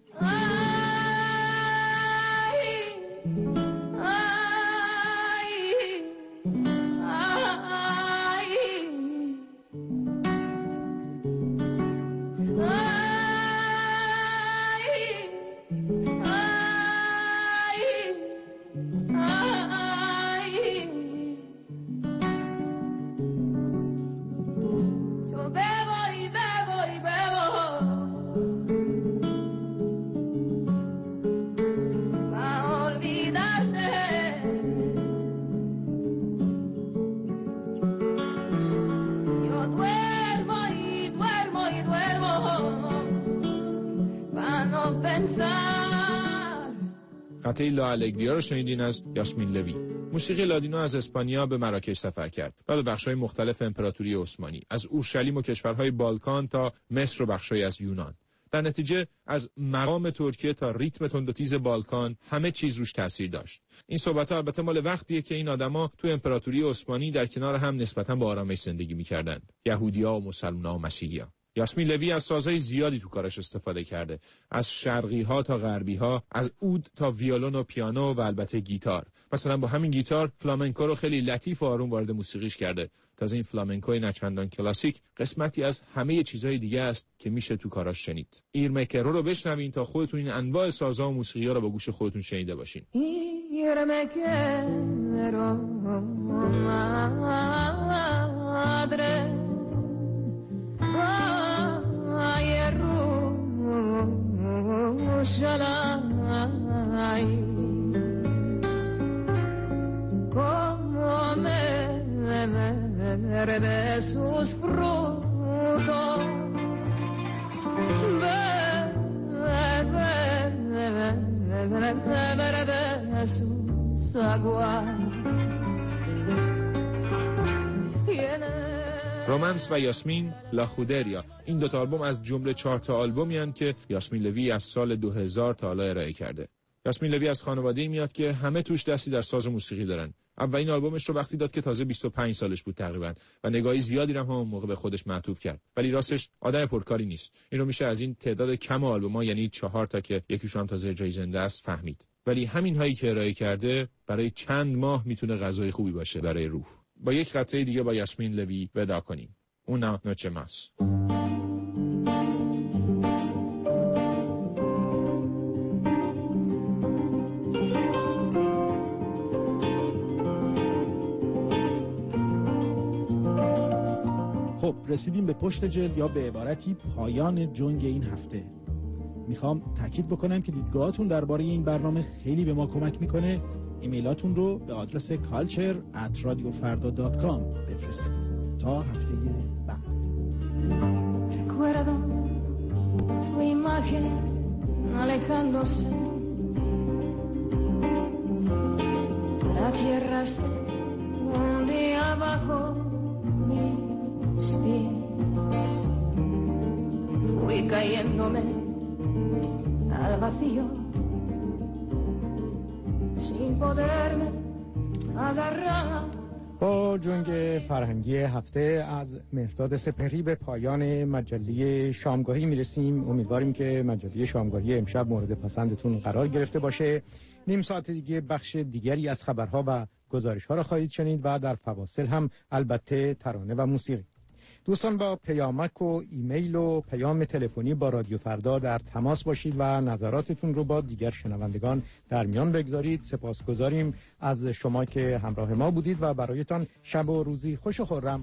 قطعه لا الگریا رو شنیدین از یاسمین لوی. موسیقی لادینو از اسپانیا به مراکش سفر کرد و به بخش‌های مختلف امپراتوری عثمانی، از اورشلیم و کشورهای بالکان تا مصر و بخش‌هایی از یونان. در نتیجه از مقام ترکیه تا ریتم تند و تیز بالکان همه چیز روش تاثیر داشت. این صحبت‌ها البته مال وقتیه که این آدما تو امپراتوری عثمانی در کنار هم نسبتاً با آرامش زندگی می‌کردند. یهودی‌ها و مسلمان‌ها و مسیحی‌ها. یاسمین لوی از سازهای زیادی تو کارش استفاده کرده، از شرقی ها تا غربی ها، از عود تا ویولون و پیانو و البته گیتار. مثلا با همین گیتار فلامنکو رو خیلی لطیف و آروم وارد موسیقیش کرده. تازه این فلامنکوی نچندان کلاسیک قسمتی از همه چیزهای دیگه است که میشه تو کاراش شنید. ایرمکرو رو بشنوین تا خودتون این انواع سازها و موسیقی‌ها رو با گوش خودتون شنیده باشین.
Como me, me, me de sus frutos, beber de sus aguas.
رومانس و یاسمین لاخودریا، این دو تا آلبوم از جمله چهار تا آلبومی هستند که یاسمین لوی از سال دو هزار تا حالا ارائه کرده. یاسمین لوی از خانواده‌ای میاد که همه توش دستی در ساز موسیقی دارن. اولین آلبومش رو وقتی داد که تازه بیست و پنج سالش بود تقریبا و نگاهی زیادی رو هم اون موقع به خودش معطوف کرد. ولی راستش آدم پرکاری نیست. این رو میشه از این تعداد کم آلبوم‌ها، یعنی چهار تا که یکیشون هم تازه جای زنده است، فهمید. ولی همین هایی که ارائه کرده برای چند ماه میتونه غذای خوبی باشه برای روح. با یک قطعه دیگه با یاسمین لوی ودا کنیم. Una noche más.
خب رسیدیم به پشت جلد یا به عبارتی پایان جنگ این هفته. میخوام تاکید بکنم که دیدگاهاتون درباره این برنامه خیلی به ما کمک میکنه. ایمیلاتون رو به آدرس culture at radiofarda dot com بفرستید. تا هفته بعد.
Recuerdo tu imagen alejándose tierra se hundía bajo mis pies. Fui cayéndome al vacío sin poderme agarrar.
با جنگ فرهنگی هفته از مهرداد سپهری به پایان مجله شامگاهی میرسیم. امیدواریم که مجله شامگاهی امشب مورد پسندتون قرار گرفته باشه. نیم ساعت دیگه بخش دیگری از خبرها و گزارش‌ها را خواهید شنید و در فواصل هم البته ترانه و موسیقی. دوستان با پیامک و ایمیل و پیام تلفنی با رادیو فردا در تماس باشید و نظراتتون رو با دیگر شنوندگان در میان بگذارید. سپاسگزاریم از شما که همراه ما بودید و برایتان شب و روزی خوش و خرم